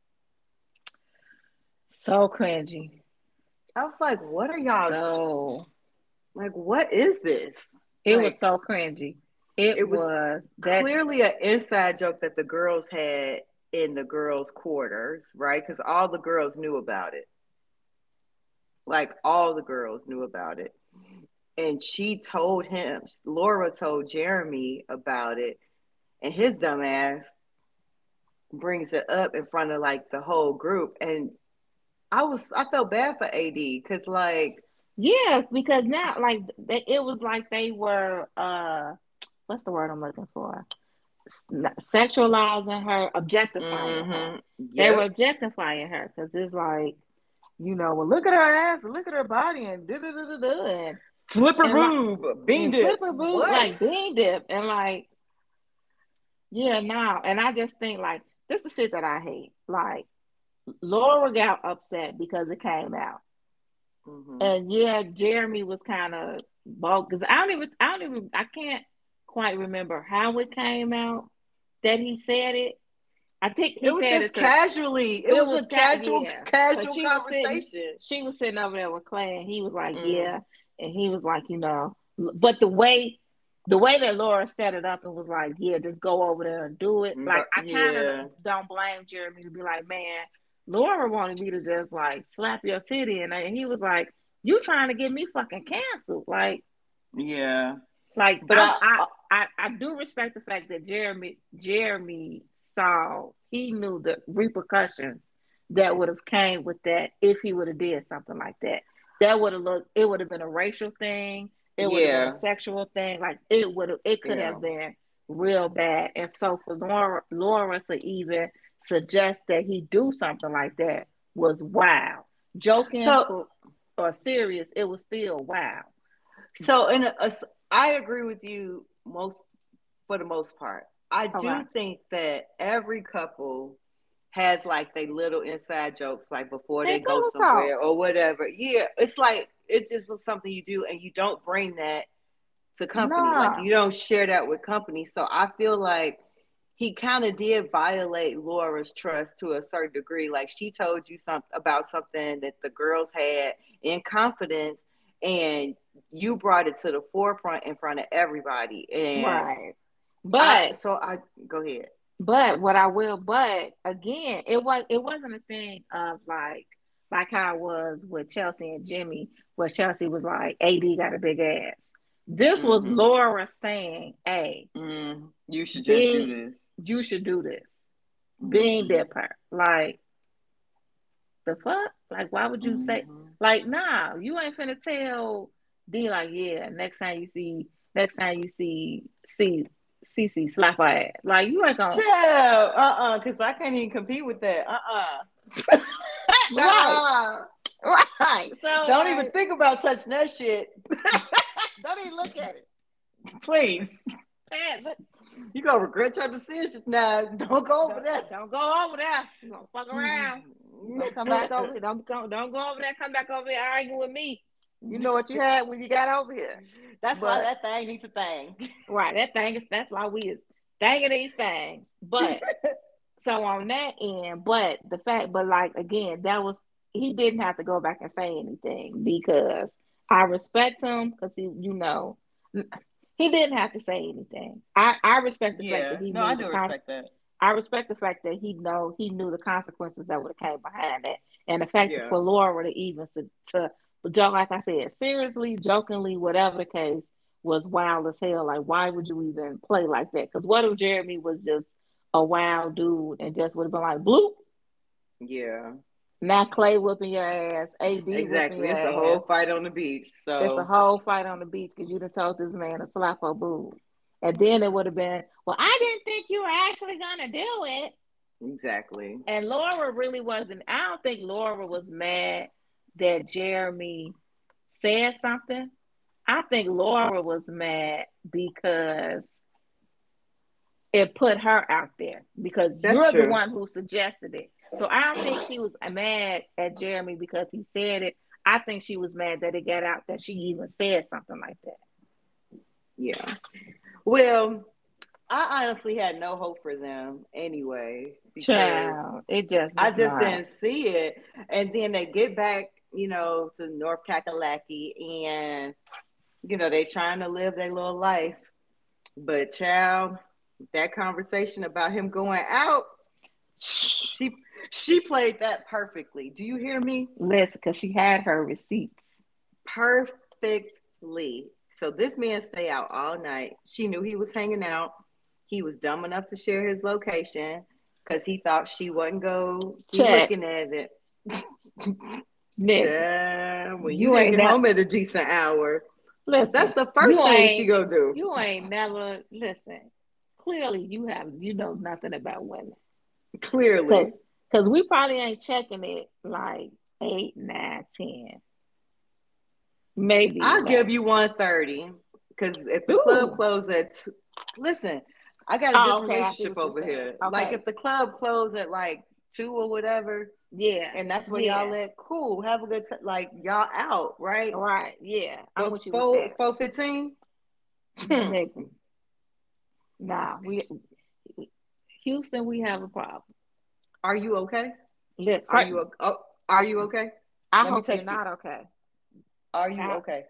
So cringy. I was like, what are y'all So like what is this? it was Like so cringy. It it was was that. clearly an inside joke that the girls had in the girls' quarters, right? Because all the girls knew about it. Like all the girls knew about it. And she told him, Laura told Jeremy about it, and his dumb ass brings it up in front of like the whole group. And I felt bad for AD because like Yeah, because now like it was like they were what's the word I'm looking for? Sexualizing her, objectifying her. mm-hmm, They were yep, objectifying her because it's like, well, look at her ass and look at her body and da da da da da flipper and like boob, bean and dip, flip her boob what? like bean dip and like yeah now and I just think like this is shit that I hate. Like Laura got upset because it came out. Mm-hmm. And yeah, Jeremy was kind of bold because I can't quite remember how it came out that he said it. I think It he was said just it to casually. It it was was a cat yeah because casual conversation. she was sitting over there with Clay and he was like Mm, yeah and he was like but the way that Laura set it up and was like yeah just go over there and do it like I kind of yeah, don't blame Jeremy to be like man Laura wanted me to just like slap your titty and he was like you trying to get me fucking canceled yeah. like But I do respect the fact that Jeremy saw he knew the repercussions that would have came with that if he would have did something like that. That would have looked it would have been a racial thing, it would have been a yeah, sexual thing, like it could yeah. have been real bad. And so for Laura to even suggest that he do something like that was wow. Joking So for or serious, it was still wow. so I agree with you most for the most part. I Okay. do think that every couple has like they little inside jokes like before They they go pillow talk. somewhere or whatever. Yeah, it's like it's just something you do and you don't bring that to company. Like No. you don't share that with company. So I feel like he kind of did violate Laura's trust to a certain degree. Like she told you something about something that the girls had in confidence, and you brought it to the forefront in front of everybody. And Right. But I go ahead. what I will, but again, it wasn't a thing of like how it was with Chelsea and Jimmy, where Chelsea was like, AD got a big ass. This was Mm-hmm. Laura saying, hey, You should just do being this. you should do this. Being Mm-hmm. Dipper. Like the fuck? Like why would you say Mm-hmm. like nah, you ain't finna tell D like, yeah, next time you see Cece slap her ass. Like you ain't gonna Chill. Because I can't even compete with that. right, Uh-uh. right. So Don't even like think about touching that shit. don't even look at it. Please. Man, look, You gonna regret your decision. Now, don't go over there. don't go over there. You gonna fuck around. Don't come back over here. Don't go over there. Come back over here arguing with me. You know what you had when you got over here. That's why But that thing needs a thing. right, that's why we is thinking these things. But so on that end, but like again, that was he didn't have to go back and say anything because I respect him because he didn't have to say anything. I respect the fact that Yeah. he No, I knew do respect that. I respect the fact that he knew the consequences that would have came behind that, and the fact that Yeah. for Laura to even to joke, like I said, seriously, jokingly, whatever the case, was wild as hell. Like, why would you even play like that? Because what if Jeremy was just a wild dude and just would have been like, bloop, Yeah. now Clay whooping your ass, AD whooping Exactly. your It's a ass. whole fight on the beach. It's a So whole fight on the beach because you done told this man to slap her boob. And then it would have been, well, I didn't think you were actually gonna do it. exactly. And Laura really wasn't. I don't think Laura was mad that Jeremy said something. I think Laura was mad because it put her out there because That's you're the true. one who suggested it. So I don't think she was mad at Jeremy because he said it. I think she was mad that it got out that she even said something like that. Yeah. Well, I honestly had no hope for them anyway because Child, it just was I just not. didn't see it. And then they get back, to North Kakalaki and, they trying to live their little life. But child, that conversation about him going out, she she played that perfectly. Do you hear me? Listen, because she had her receipts. Perfectly. So this man stay out all night. She knew he was hanging out. He was dumb enough to share his location because he thought she wouldn't go keep Check, looking at it. nigga. Child, when you You didn't ain't get never home at a decent hour, listen. that's the first thing she gonna do. You ain't never listen. Clearly, you know nothing about women, cause Clearly. we probably ain't checking it like 8, 9, 10, maybe I'll 11. give you 130 because if the club Ooh. closed listen, I got a Oh, different okay. I see relationship what you're over saying. here. Like Okay. if the club closed at like 2 or whatever, Yeah. and that's where Yeah. y'all at, cool, have a good time. Like y'all out, right? Right. Yeah. I'm But with you with four that. 4:15. Nigga. Nah. Houston. We have a problem. Are you okay? Look, Are you okay? I Let me hope you're text you. not okay. Are you I, okay?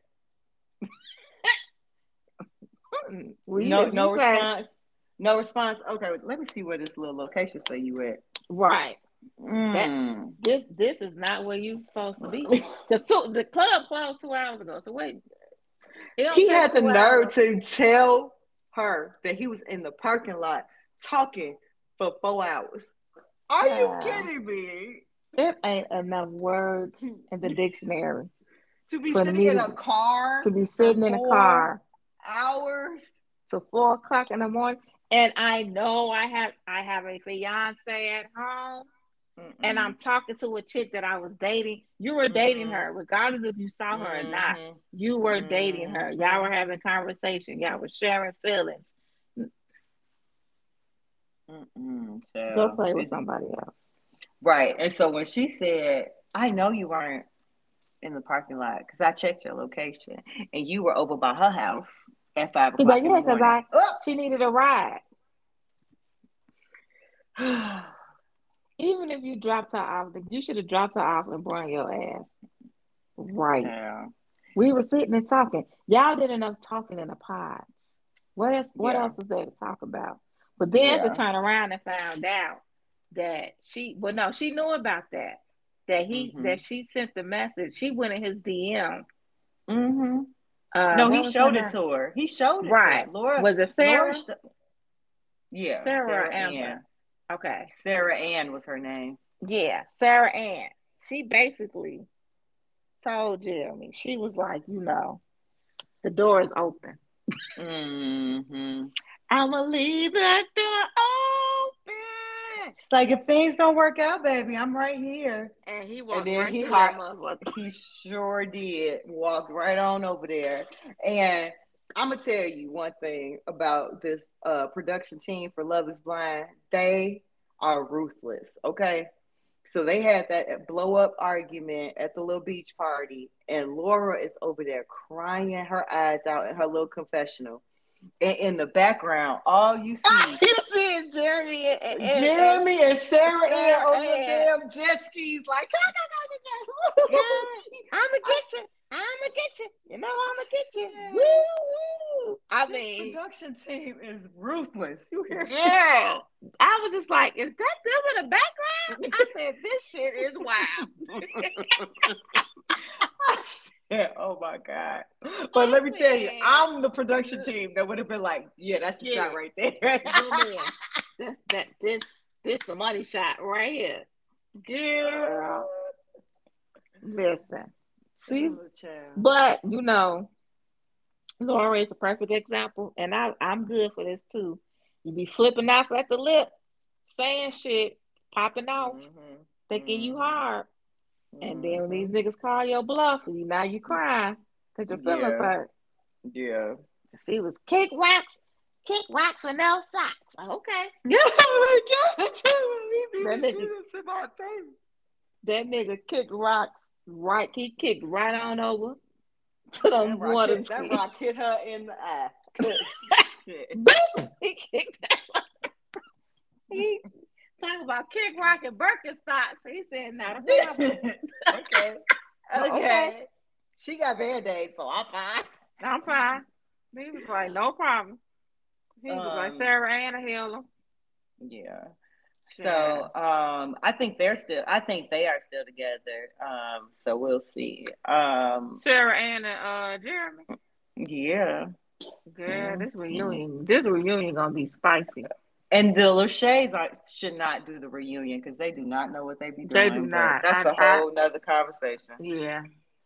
well, No, if you no say response. No response. Okay, let me see where this little location say you at. right. That Mm. this is not where you supposed to be. Because the club closed 2 hours ago. So wait, it don't He take had the 2 hours. nerve to tell her that he was in the parking lot talking for 4 hours. Are you Child, kidding me? it ain't enough words in the dictionary To be for sitting me in a car to be for sitting in a 4 car hours? till 4 o'clock in the morning. And I know I have a fiance at home, and I'm Mm-mm. talking to a chick that I was dating. You were dating Mm-hmm. her, regardless if you saw her or not. Mm-hmm. You were dating her. Y'all Mm-hmm. were having conversation. Y'all were sharing feelings. Go So, play with somebody else. right. And so when she said, I know you weren't in the parking lot because I checked your location and you were over by her house at 5 She's like, o'clock in the yeah, because morning. she needed a ride. Even if you dropped her off, you should have dropped her off and brought your ass. Right. Child. We were sitting and talking. Y'all did enough talking in the pod. What else? What Yeah. else is there to talk about? But then to Yeah. turn around and found out that no, she knew about that. That she sent the message. She went in his DM. Mm-hmm. No, he What was her showed it name? to her. He showed it to her. Right. Was it Sarah? Yeah, Sarah Sarah Amber. Ann. Okay. Sarah Ann was her name. Yeah, Sarah Ann. She basically told Jeremy, she was like, the door is open. Mm-hmm. I'ma leave that door open. She's like, if things don't work out, baby, I'm right here. And he walked then right through that motherfucker. He sure did. Walked right on over there. And I'm gonna tell you one thing about this production team for Love Is Blind. They are ruthless. Okay. So they had that blow up argument at the little beach party, and Laura is over there crying her eyes out in her little confessional. And in the background, all you see you see Jeremy and Sarah Ann on the damn jet skis, like, girl, I'ma get you. You know I'ma get you. Woo! This production team is ruthless. You hear? Girl, I was just like, is that them in the background? I said, this shit is wild. Oh my God. But let me tell you, I'm the production team that would have been like, yeah, that's the shot right there. This the money shot right here. Girl. Listen. See? But Laura is a perfect example, and I'm good for this too. You be flipping off at the lip, saying shit, popping off, thinking you hard. And then when these niggas call your bluff, now you crying because your feelings hurt. Yeah. She was kick rocks with no socks. Okay. Oh my God. That nigga kicked rocks right. He kicked right on over to them water. That rock hit her in the eye. Shit. He kicked that rock. He talking about kick rock and Birkenstocks. He said, not a problem. Okay. She got Band-Aids, so I'm fine. I'm fine. He was like, no problem. He was like, Sarah Ann will heal him. Yeah. So I think they are still together. So we'll see. Sarah Ann and Jeremy. Yeah. Girl, this reunion gonna be spicy. And the Lachey's should not do the reunion because they do not know what they be doing. They do not. That's a whole nother conversation. Yeah.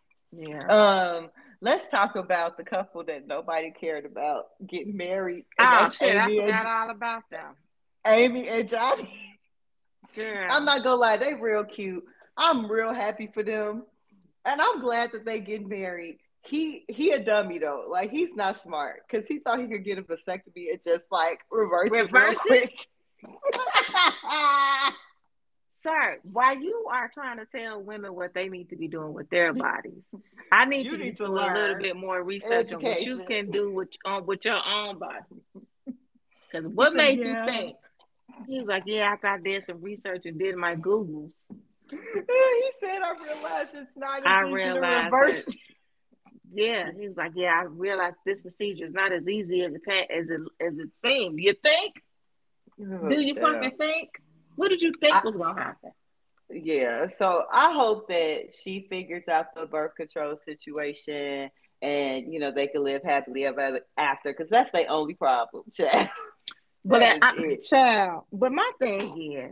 Let's talk about the couple that nobody cared about getting married. Oh shit, I forgot all about them. Amy and Johnny. Girl. I'm not gonna lie, they real cute. I'm real happy for them. And I'm glad that they get married. He a dummy though. Like, he's not smart because he thought he could get a vasectomy and just like reverse it real quick. Sir, while you are trying to tell women what they need to be doing with their bodies, I need you to do a little bit more research on what you can do with your own body. Because what made you think? He was like, after I did some research and did my Googles. He said, I realized it's not as easy to reverse. Yeah, he was like, I realized this procedure is not as easy as it seemed. You think? Do you fucking think? What did you think was gonna happen? Yeah, so I hope that she figures out the birth control situation, and they can live happily ever after, because that's their only problem, child. But but my thing is,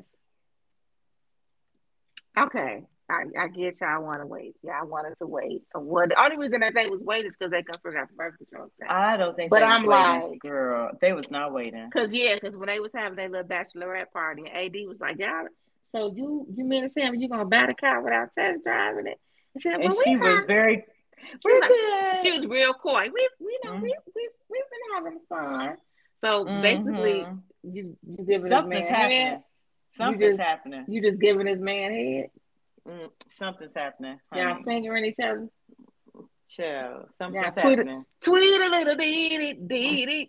okay, I get y'all want to wait. Y'all wanted to wait. The only reason that they was waiting is because they couldn't figure out the birth control thing. I don't think. But I'm like, girl, they was not waiting. Because when they was having their little bachelorette party, and AD was like, y'all. So you mean to tell me you gonna buy the car without test driving it? And she was very. She was real coy. We've been having fun. So basically, You giving this Something's man happening. head? Something's happening. You just giving this man head? Something's happening. Y'all fingering each other? Chill. Yeah, Something's happening. Tweet a little dee.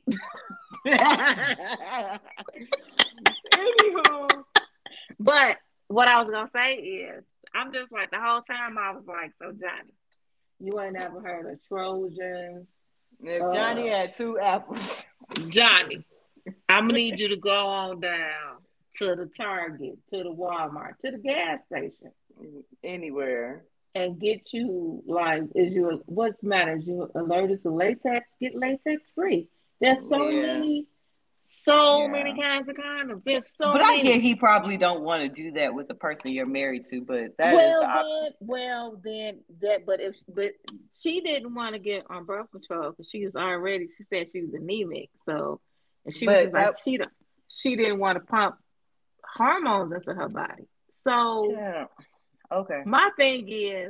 Anywho. But what I was gonna say is, I'm just like the whole time I was like, so Johnny, you ain't never heard of Trojans? If Johnny had 2 apples, Johnny, I'm gonna need you to go on down to the Target, to the Walmart, to the gas station, anywhere, and get you like, what's the matter? Is you allergic to latex? Get latex free. There's so many kinds of condoms. There's so but many. I get he probably don't want to do that with the person you're married to, but that is the option. But she didn't want to get on birth control because she said she was anemic. So, and she was just like, she didn't want to pump hormones into her body. So, okay. my thing is,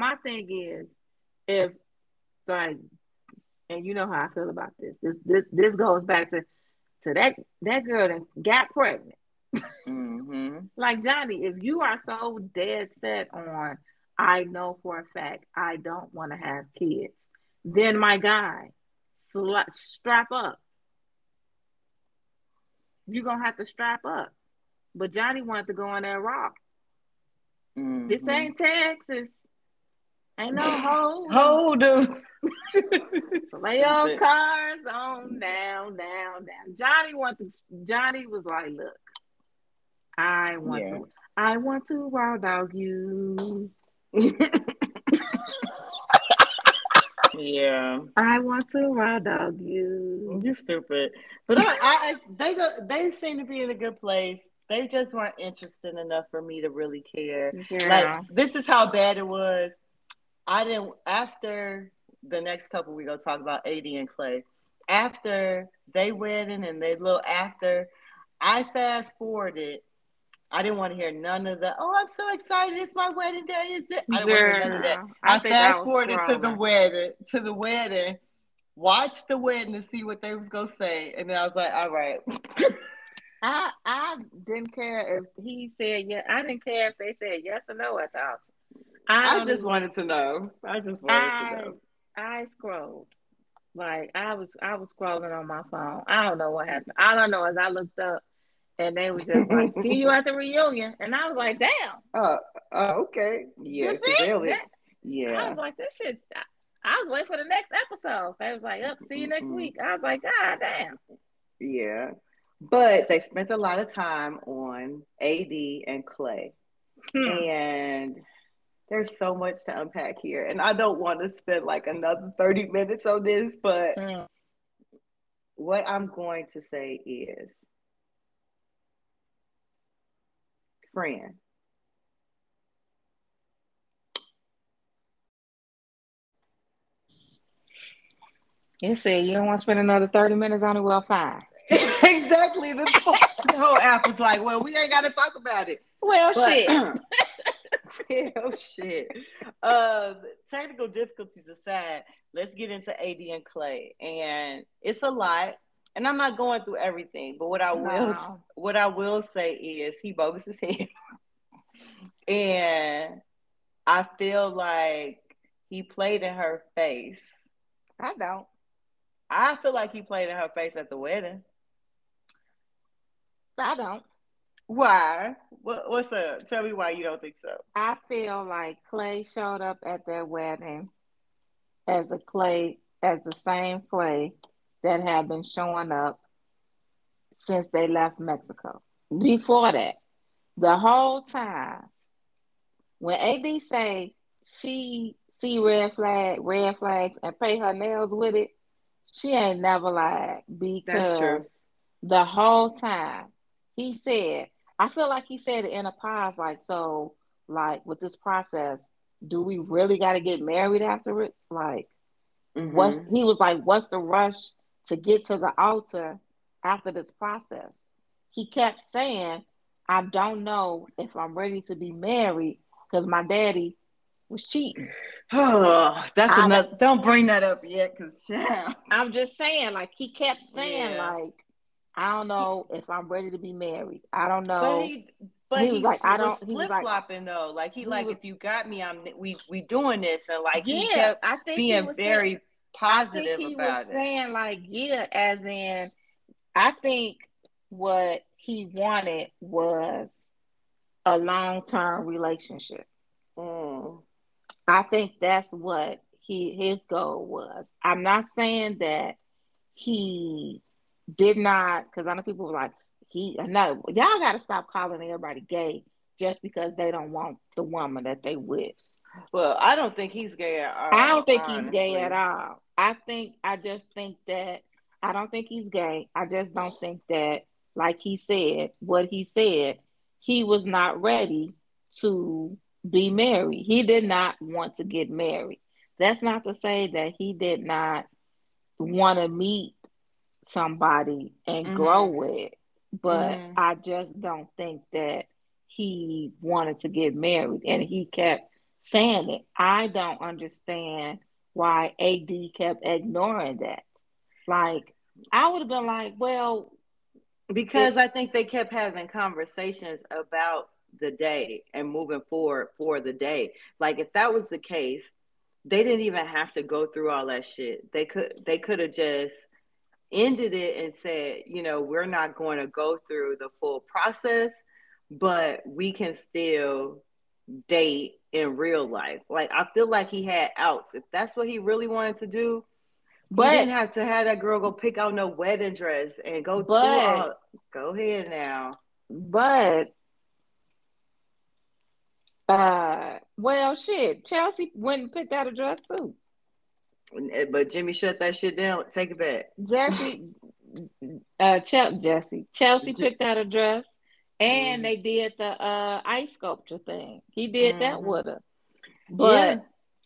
if like, and you know how I feel about this. This goes back to that girl that got pregnant. Mm-hmm. Like, Johnny, if you are so dead set on, I know for a fact I don't want to have kids, then my guy, strap up. You're going to have to strap up. But Johnny wanted to go in there raw. Mm-hmm. This ain't Texas. Ain't no hold them. Lay your cars on down. Johnny was like, look, I want to raw dog you. Yeah. I want to raw dog you. You're stupid. But they seem to be in a good place. They just weren't interested enough for me to really care. Yeah. Like, this is how bad it was. After the next couple, we gonna talk about AD and Clay. After they wedding and they little after, I fast forwarded. I didn't want to hear none of the, I'm so excited, it's my wedding day. I didn't want to hear none of that. I fast forwarded to the wedding, watched the wedding to see what they was gonna say, and then I was like, all right. I didn't care if he said yes. I didn't care if they said yes or no at the altar. I just wanted to know. I scrolled. Like, I was scrolling on my phone. I don't know what happened. All I know is I looked up and they were just like, see you at the reunion. And I was like, damn. Okay. Yeah. I was like, this shit. I was waiting for the next episode. They was like, see you next week. I was like, God damn. Yeah. But they spent a lot of time on AD and Clay. And there's so much to unpack here. And I don't want to spend like another 30 minutes on this, but what I'm going to say is, friend, you said you don't want to spend another 30 minutes on it? Well, fine. Exactly. The whole app was like, well, we ain't got to talk about it. Shit. Shit. Technical difficulties aside, let's get into AD and Clay. And it's a lot. And I'm not going through everything, but what I will say is he bogus as hell. And I feel like he played in her face. I don't. I feel like he played in her face at the wedding. I don't. Why? What's up? Tell me why you don't think so. I feel like Clay showed up at their wedding as the same Clay that had been showing up since they left Mexico. Before that, the whole time, when AD say she see red flags and pay her nails with it, she ain't never lied, because the whole time he said, I feel like he said it in a pause, like, so, like, with this process, do we really got to get married after it? Like, he was like, what's the rush to get to the altar after this process? He kept saying, I don't know if I'm ready to be married because my daddy was cheating. Oh, that's enough. Don't bring that up yet, because I'm just saying, like, he kept saying, like, I don't know if I'm ready to be married. I don't But know. he but He was he like, I was don't. He was flip like, flopping though. Like he he like was. if you got me, we doing this, and like he Yeah, kept I think he being was saying. very I think positive he was about it. saying like, yeah, as in, I think what he wanted was a long term relationship. Mm. I think that's what his goal was. I'm not saying that he did not, because I know people were like, he no, y'all got to stop calling everybody gay just because they don't want the woman that they with. Well, I don't think he's gay at I don't all, think he's gay at honestly. all. I just think that I don't think he's gay. I just don't think that, like he said, what he said, he was not ready to be married. He did not want to get married. That's not to say that he did not want to meet somebody and grow Mm-hmm. with, but Mm-hmm. I just don't think that he wanted to get married, and he kept saying it. I don't understand why AD kept ignoring that. Like, I would have been like, well, if Because I think they kept having conversations about the day and moving forward for the day. Like if that was the case, they didn't even have to go through all that shit. They could have just ended it and said, we're not going to go through the full process, but we can still date in real life. Like I feel like he had outs. If that's what he really wanted to do, he but didn't have to have that girl go pick out no wedding dress and go through but all. Go ahead now. but well, shit, Chelsea went and picked out a dress too. But Jimmy shut that shit down. Take it back. Jesse, Chelsea picked out a dress, and Mm-hmm. they did the ice sculpture thing. He did that Mm-hmm. with her, Yeah, but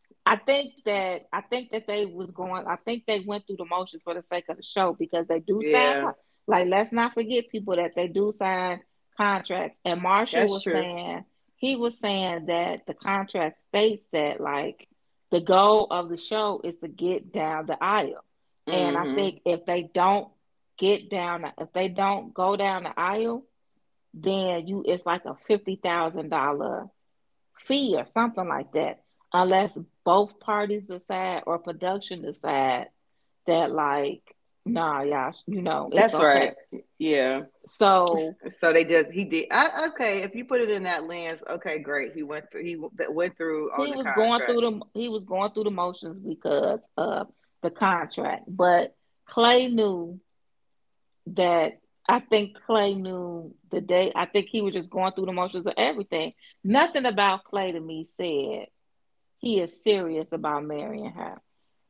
I think that they was going. I think they went through the motions for the sake of the show because they do sign. yeah, Like, let's not forget people that they do sign contracts. And Marshall that's was true. saying he was saying that the contract states that like the goal of the show is to get down the aisle. And I Mm-hmm. think if they don't if they don't go down the aisle, then you it's like a $50,000 fee or something like that, unless both parties decide or production decide that like, nah, y'all, it's That's right. okay. Yeah. So So they just he did. Okay, if you put it in that lens, okay, great. He went through on the contract. he was going through the motions because of the contract, but Clay knew that. I think Clay knew the day. I think he was just going through the motions of everything. Nothing about Clay to me said he is serious about marrying her.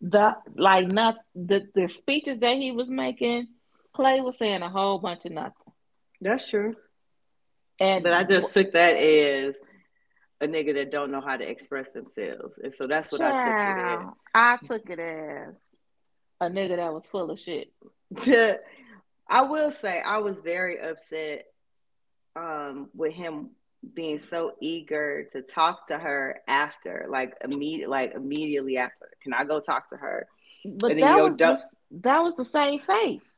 The speeches that he was making, Clay was saying a whole bunch of nothing. That's true. But I And just took that as a nigga that don't know how to express themselves, and so that's what I took it child, I took it as a nigga that was full of shit. as. I will say I was very upset with him being so eager to talk to her after, immediately after. Can I go talk to her? And But then don't. that was the same face.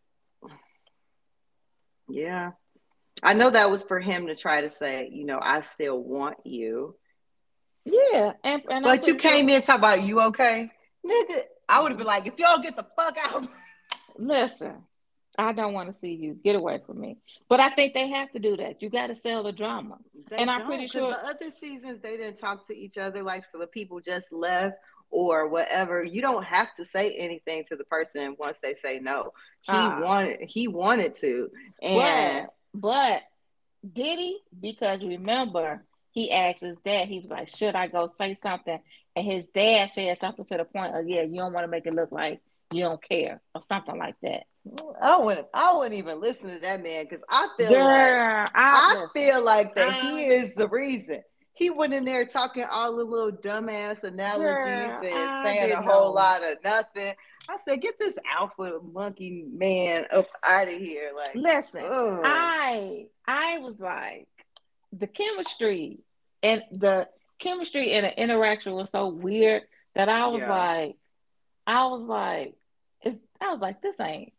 Yeah, I know that was for him to try to say, I still want you, Yeah, and I'm but you pretty came sure. in and talk about you okay, nigga. I would have been like, if y'all get the fuck out. Listen, I don't want to see you. Get away from me. But I think they have to do that. You got to sell the drama. They And I'm don't, pretty because sure. the other seasons they didn't talk to each other. Like, so the people just left or whatever. You don't have to say anything to the person once they say no. Uh, He wanted to, and but did he? Because remember, he asked his dad, he was like, should I go say something? And his dad said something to the point of, yeah, you don't want to make it look like you don't care or something like that. I wouldn't even listen to that man because Girl, I I listen. feel like that he I is the reason. He went in there talking all the little dumbass analogies girl, and I saying a didn't whole know. lot of nothing. I said, get this alpha monkey man up out of here. Like, Listen, ugh. I was like, the chemistry and the interaction was so weird that Yeah. I was like, I was like, this ain't.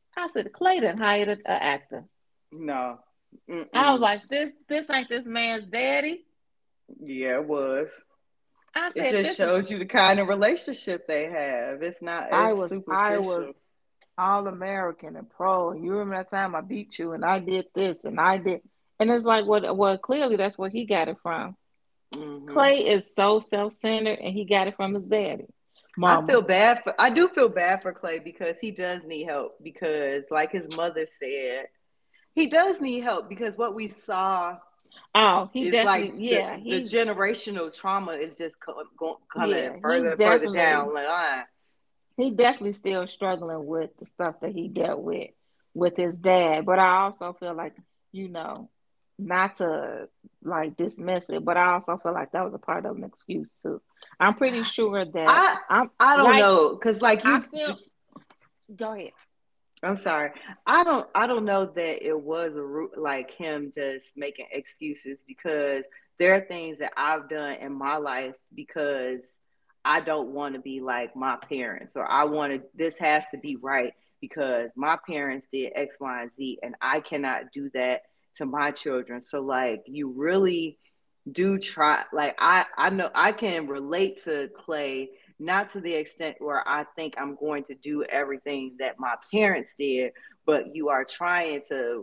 I said, Clay done hired an actor. No. I was Mm-mm. like, this ain't this man's daddy. Yeah, it was. I It said, just this is shows you the kind of relationship they have. It's not as I was superficial. all American and pro. You remember that time I beat you and I did this and I did, and it's like, what? Well, clearly that's where he got it from. Hmm. Clay is so self-centered, and he got it from his daddy, mama. I do feel bad for Clay because he does need help because like his mother said, he does need help because what we saw Oh, he is like definitely, the yeah, the generational trauma is just kind of yeah, further and further down the line. he definitely still struggling with the stuff that he dealt with his dad. But I also feel like, you know, not to like dismiss it, but I also feel like that was a part of an excuse too. I'm pretty sure that I I'm I don't like know because like I you feel. Go ahead. I'm sorry. I don't know that it was like him just making excuses because there are things that I've done in my life because I don't want to be like my parents or I want to this has to be right because my parents did X, Y, and Z and I cannot do that to my children. So like you really do try like I know I can relate to Clay not to the extent where I think I'm going to do everything that my parents did, but you are trying to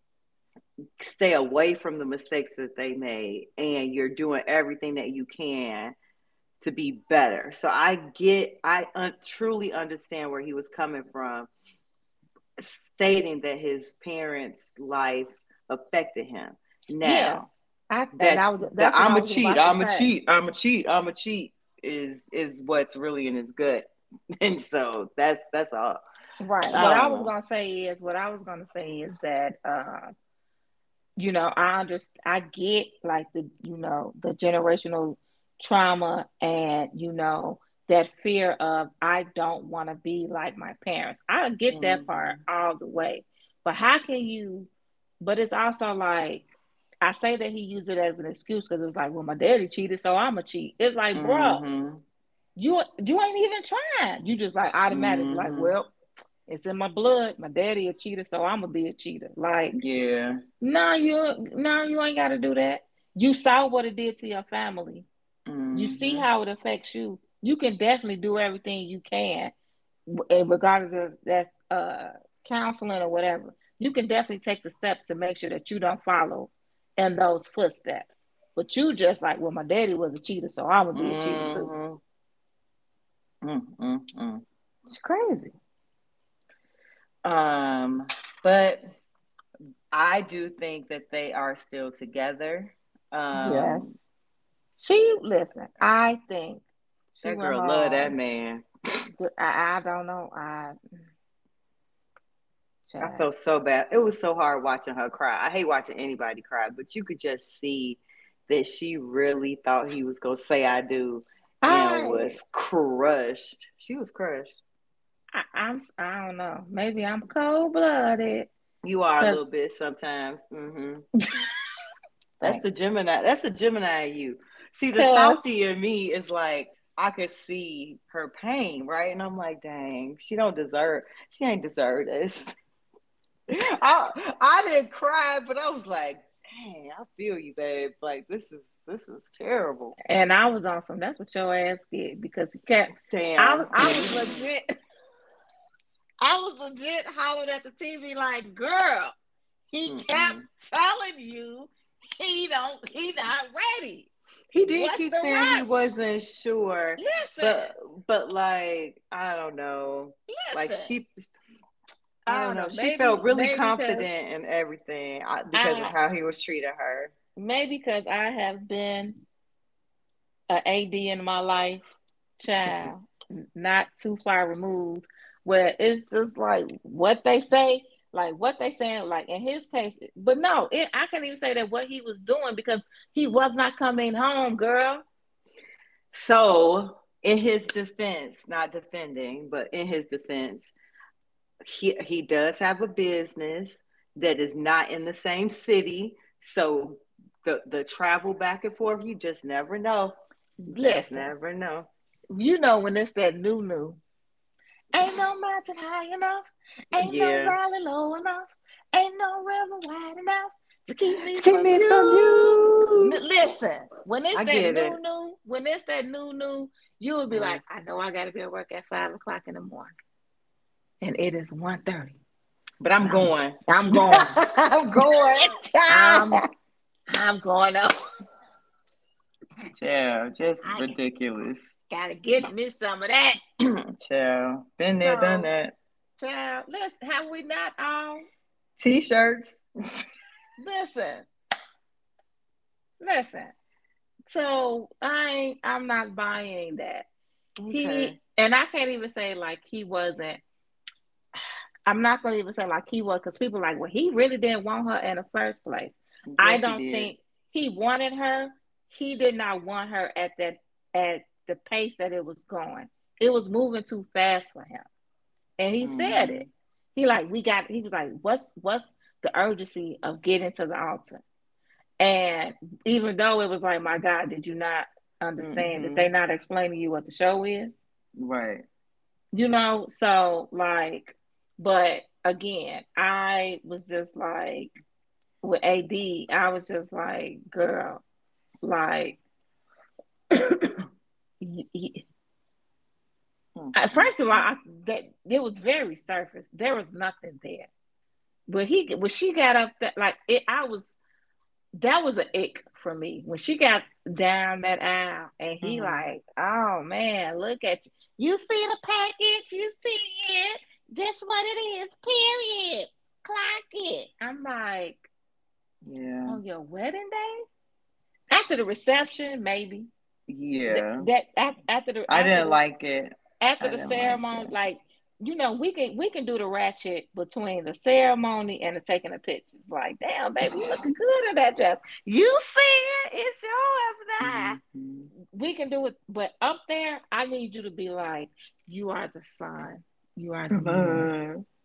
stay away from the mistakes that they made and you're doing everything that you can to be better. So truly understand where he was coming from stating that his parents' life affected him. Yeah, Now, that's what I was about to say. I'm a cheat is what's really in his gut. And so that's all. Right. I don't know. What I was gonna say is that I get like the generational trauma and that fear of I don't want to be like my parents. I get that part Mm-hmm. all the way. But how can you but it's also like I say that he used it as an excuse because it's like, well, my daddy cheated, so I'm a cheat. It's like, bro, Mm-hmm. you ain't even trying. You just like automatically like, Mm-hmm. well, it's in my blood. My daddy a cheater, so I'm gonna be a cheater. Like, Yeah. no, you ain't gotta do that. You saw what it did to your family. You see Mm-hmm. how it affects you. You can definitely do everything you can, regardless of that counseling or whatever. You can definitely take the steps to make sure that you don't follow in those footsteps. But you just like, well, my daddy was a cheater, so I'm gonna be a cheater too. Mm-hmm. Mm-hmm. It's crazy. Um, but I do think that they are still together. Yes. Um, Listen, I think she that went girl love that home. man. I don't know. I Child. felt so bad. It was so hard watching her cry. I hate watching anybody cry, but you could just see that she really thought he was gonna say I do and I, was crushed. She was crushed. I don't know. Maybe I'm cold blooded. You are a Cause little bit sometimes. Hmm. That's thanks. the Gemini. That's the Gemini in you. See, the Cause softy in me is like I could see her pain, right? And I'm like, dang, she don't deserve. She ain't deserve this. I didn't cry, but I was like, dang, I feel you, babe. Like this is terrible. and I was on some. That's what your ass get because he kept. Damn. I was legit. I was legit hollering at the TV like, "Girl, he kept Mm-mm. telling you he not ready. He did What's keep the saying he rush? wasn't sure, Listen, but like I don't know, like listen. I I don't don't know. know. She felt really Maybe because confident in everything because of I how he was treating her. maybe because I have been a AD in my life, child, not too far removed, where it's just like what they saying, like in his case. But no, I can't even say that what he was doing because he was not coming home, girl. So, in his defense, not defending, but in his defense, he does have a business that is not in the same city. So the travel back and forth, you just never know. You just Listen, never know. you know when it's that new, Ain't no mountain high enough. Ain't no Yeah. valley low enough. Ain't no river wide enough to keep me Keep from me from you. you. Listen, when it's I that get it. new, you would be Mm. like, I know I got to be at work at 5 o'clock in the morning, and it is 1:30. But I'm But I'm going. I'm going. I'm going. I'm I'm going up. Child, just I ridiculous. gotta get me some of that. Child, been there, done So, that. child, listen, have we not all? T-shirts. Listen, listen. So I'm not buying that. Okay. I can't even say like he wasn't. I'm not going to even say like he was, because people are like, well, he really didn't want her in the first place. I Yes, he don't did. think he wanted her. He did not want her at the pace that it was going. It was moving too fast for him, and he said Mm-hmm. it. He was like, what's the urgency of getting to the altar? And even though it was like, my God, did you not understand that Mm-hmm. they not explaining you what the show is? Right. So like, but again, I was just like, with AD, I was just like, girl, like, first of all, that it was very surface. There was nothing there. But when she got up, that like it, that was an ick for me when she got down that aisle and he Mm-hmm. like, oh man, look at you. You see the package? You see it? This what it is. Period. Clock it. I'm like, Yeah. oh, your wedding day? After the reception, maybe. Yeah. After the I didn't like it. after I the didn't like ceremony, it. like, we can do the ratchet between the ceremony and the taking the pictures. Like, damn, baby, you looking good in that dress. You see it? It's yours now. Mm-hmm. We can do it, but up there, I need you to be like, you are the sun, you are the moon.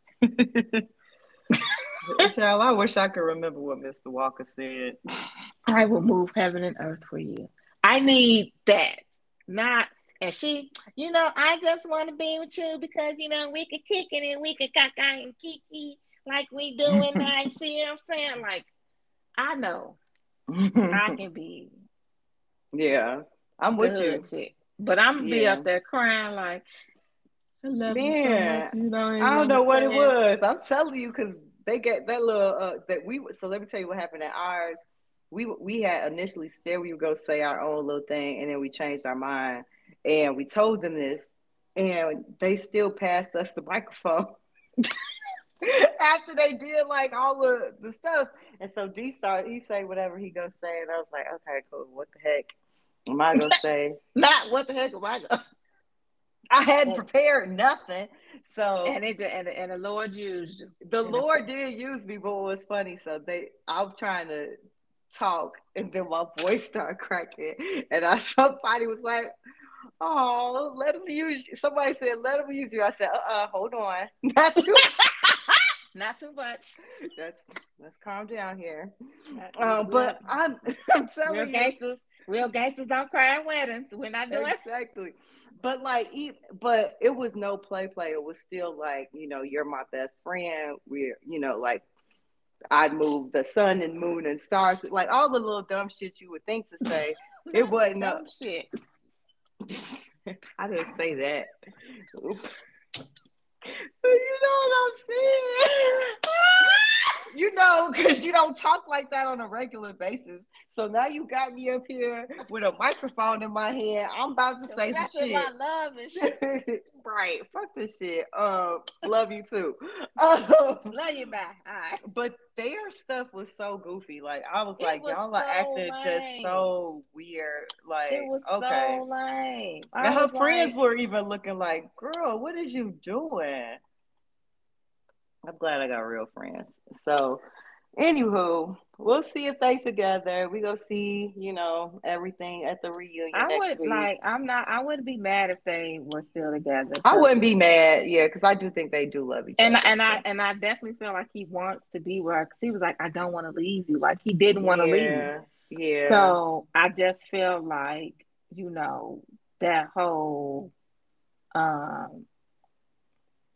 Child, I wish I could remember what Mr. Walker said. I will move heaven and earth for you. I need that. Not, and she, I just want to be with you because, we could kick it and we could caca and kiki like we do in night. See what I'm saying? Like, I know I can be Yeah, I'm the with hood you. chick, but I'm gonna be Yeah. up there crying like, I love you so much. Man, You don't I even don't know what it understand. was. I'm telling you, because they get that little that we. So let me tell you what happened at ours. We had initially said we would go say our own little thing, and then we changed our mind, and we told them this, and they still passed us the microphone after they did like all the stuff. And so D started. He say whatever he gonna say, and I was like, okay, cool. What the heck am I gonna say? Not what the heck am I going? I hadn't And, prepared nothing, so and the Lord used you. the And the, Lord did use me, but it was funny. So I'm trying to talk, and then my voice started cracking, and somebody was like, "Oh, let him use you." Somebody said, "Let him use you." I said, hold on, not too, not too much. let's let's calm down here." Real, But I'm real telling you, gangsters. Real gangsters don't cry at weddings. We're not doing it. exactly. But like, but it was no play. It was still like, you're my best friend. We're, like I'd move the sun and moon and stars, like all the little dumb shit you would think to say. It Not the wasn't dumb shit. I didn't say that. You know what I'm saying? Because you don't talk like that on a regular basis. So now you got me up here with a microphone in my hand. I'm about to say some Confessing shit. my love and shit. Right. Fuck this shit. Love you too. Love you back. All right. But their stuff was so goofy. Like I was It like, was y'all are so acting just lame. so weird. It Like, was okay. so lame. I And her was friends like, were even looking like, girl, what is you doing? I'm glad I got real friends. So, anywho, we'll see if they together. We go see, everything at the reunion I next would week. like. I wouldn't be mad if they were still together. I Cause wouldn't be mad, yeah, because I do think they do love each and other. and I So, and I definitely feel like he wants to be with her. Cause he was like, I don't want to leave you. Like he didn't want to leave. yeah, yeah, So I just feel like, that whole um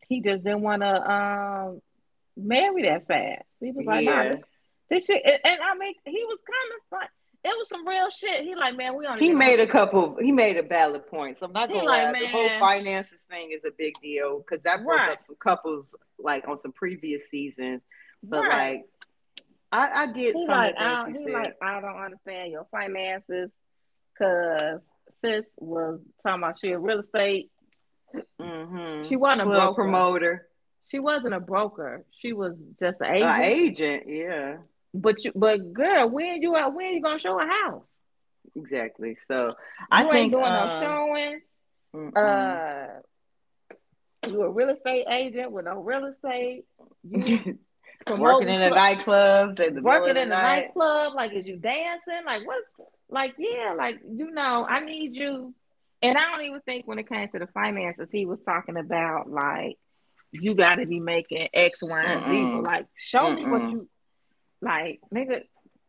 he just didn't want to marry that fast. He was like, nah, Yeah. this shit. And I mean, he was kind of like, it was some real shit. He like, man, we only He been on made this. a valid point. So I'm not He gonna like, lie, the whole man, finances thing is a big deal because that broke right, up some couples like on some previous seasons. But right. like I get He some of like, the things he he said. like, I don't understand your finances, cause sis was talking about she a real estate. She wasn't a Club broker. promoter, She wasn't a broker. She was just an agent. agent, yeah. But girl, when you gonna show a house? Exactly. So I You ain't think doing no showing. mm-mm. Uh, you a real estate agent with no real estate. You Working promoting in the nightclubs in the middle of working the in the night. nightclub. Like, is you dancing? Like, what's like? Yeah, like I need you. And I don't even think when it came to the finances, he was talking about like you got to be making X, Y, and Z. But Mm-mm. like, show me what Mm-mm. you like, nigga.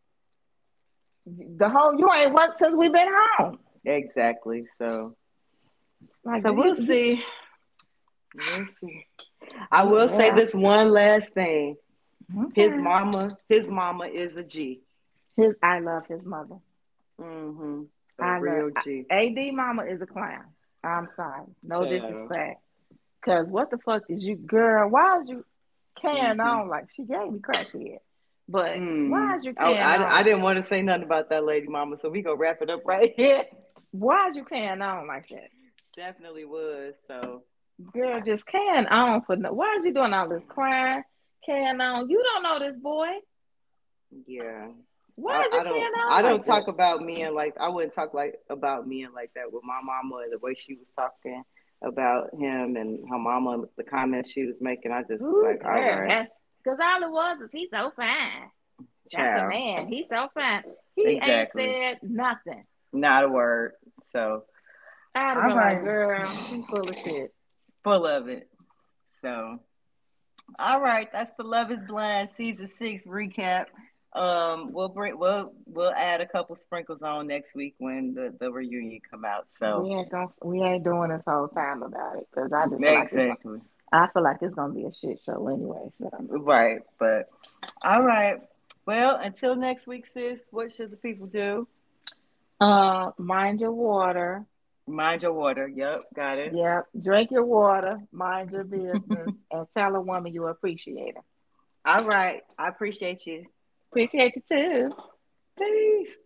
The whole you ain't worked since we been home. Exactly. So Like, so do we'll you see. We'll see. I will say yeah. this one last thing. Okay. His mama is a G. I love his mother. Mm-hmm. A I love real G. AD mama is a clown. I'm sorry. No Child. disrespect. Cause what the fuck is you girl? Why is you carrying Mm-hmm. on like she gave me crackhead? But why Mm. is you Oh, carrying I on? didn't want to say nothing about that lady mama, so we gonna wrap it up right here. Why is you carrying on like that? Definitely was. So Girl, just carrying on for no. Why is you doing all this crying? Carrying on. You don't know this boy. yeah. Why is you carrying I on don't like talk this? about men like I wouldn't talk like about men like that with my mama and the way she was talking about him and her mama the comments she was making. I just was Ooh, like, all girl, right, that's because all it was is he's so fine. That's a child. man. He's so fine. He ain't Exactly. said nothing. Not a word. So I'd have all been like, right. girl, she's full of shit. Full of it. So all right, that's the Love Is Blind season 6 recap. We'll add a couple sprinkles on next week when the reunion come out. So We ain't doing this whole time about it because I just feel like exactly I feel like it's gonna be a shit show anyway. So right, but all right. Well, until next week, sis. What should the people do? mind your water. Mind your water. Yep, got it. Yep. Drink your water, mind your business, and tell a woman you appreciate her. All right, I appreciate you. Appreciate you too. Peace.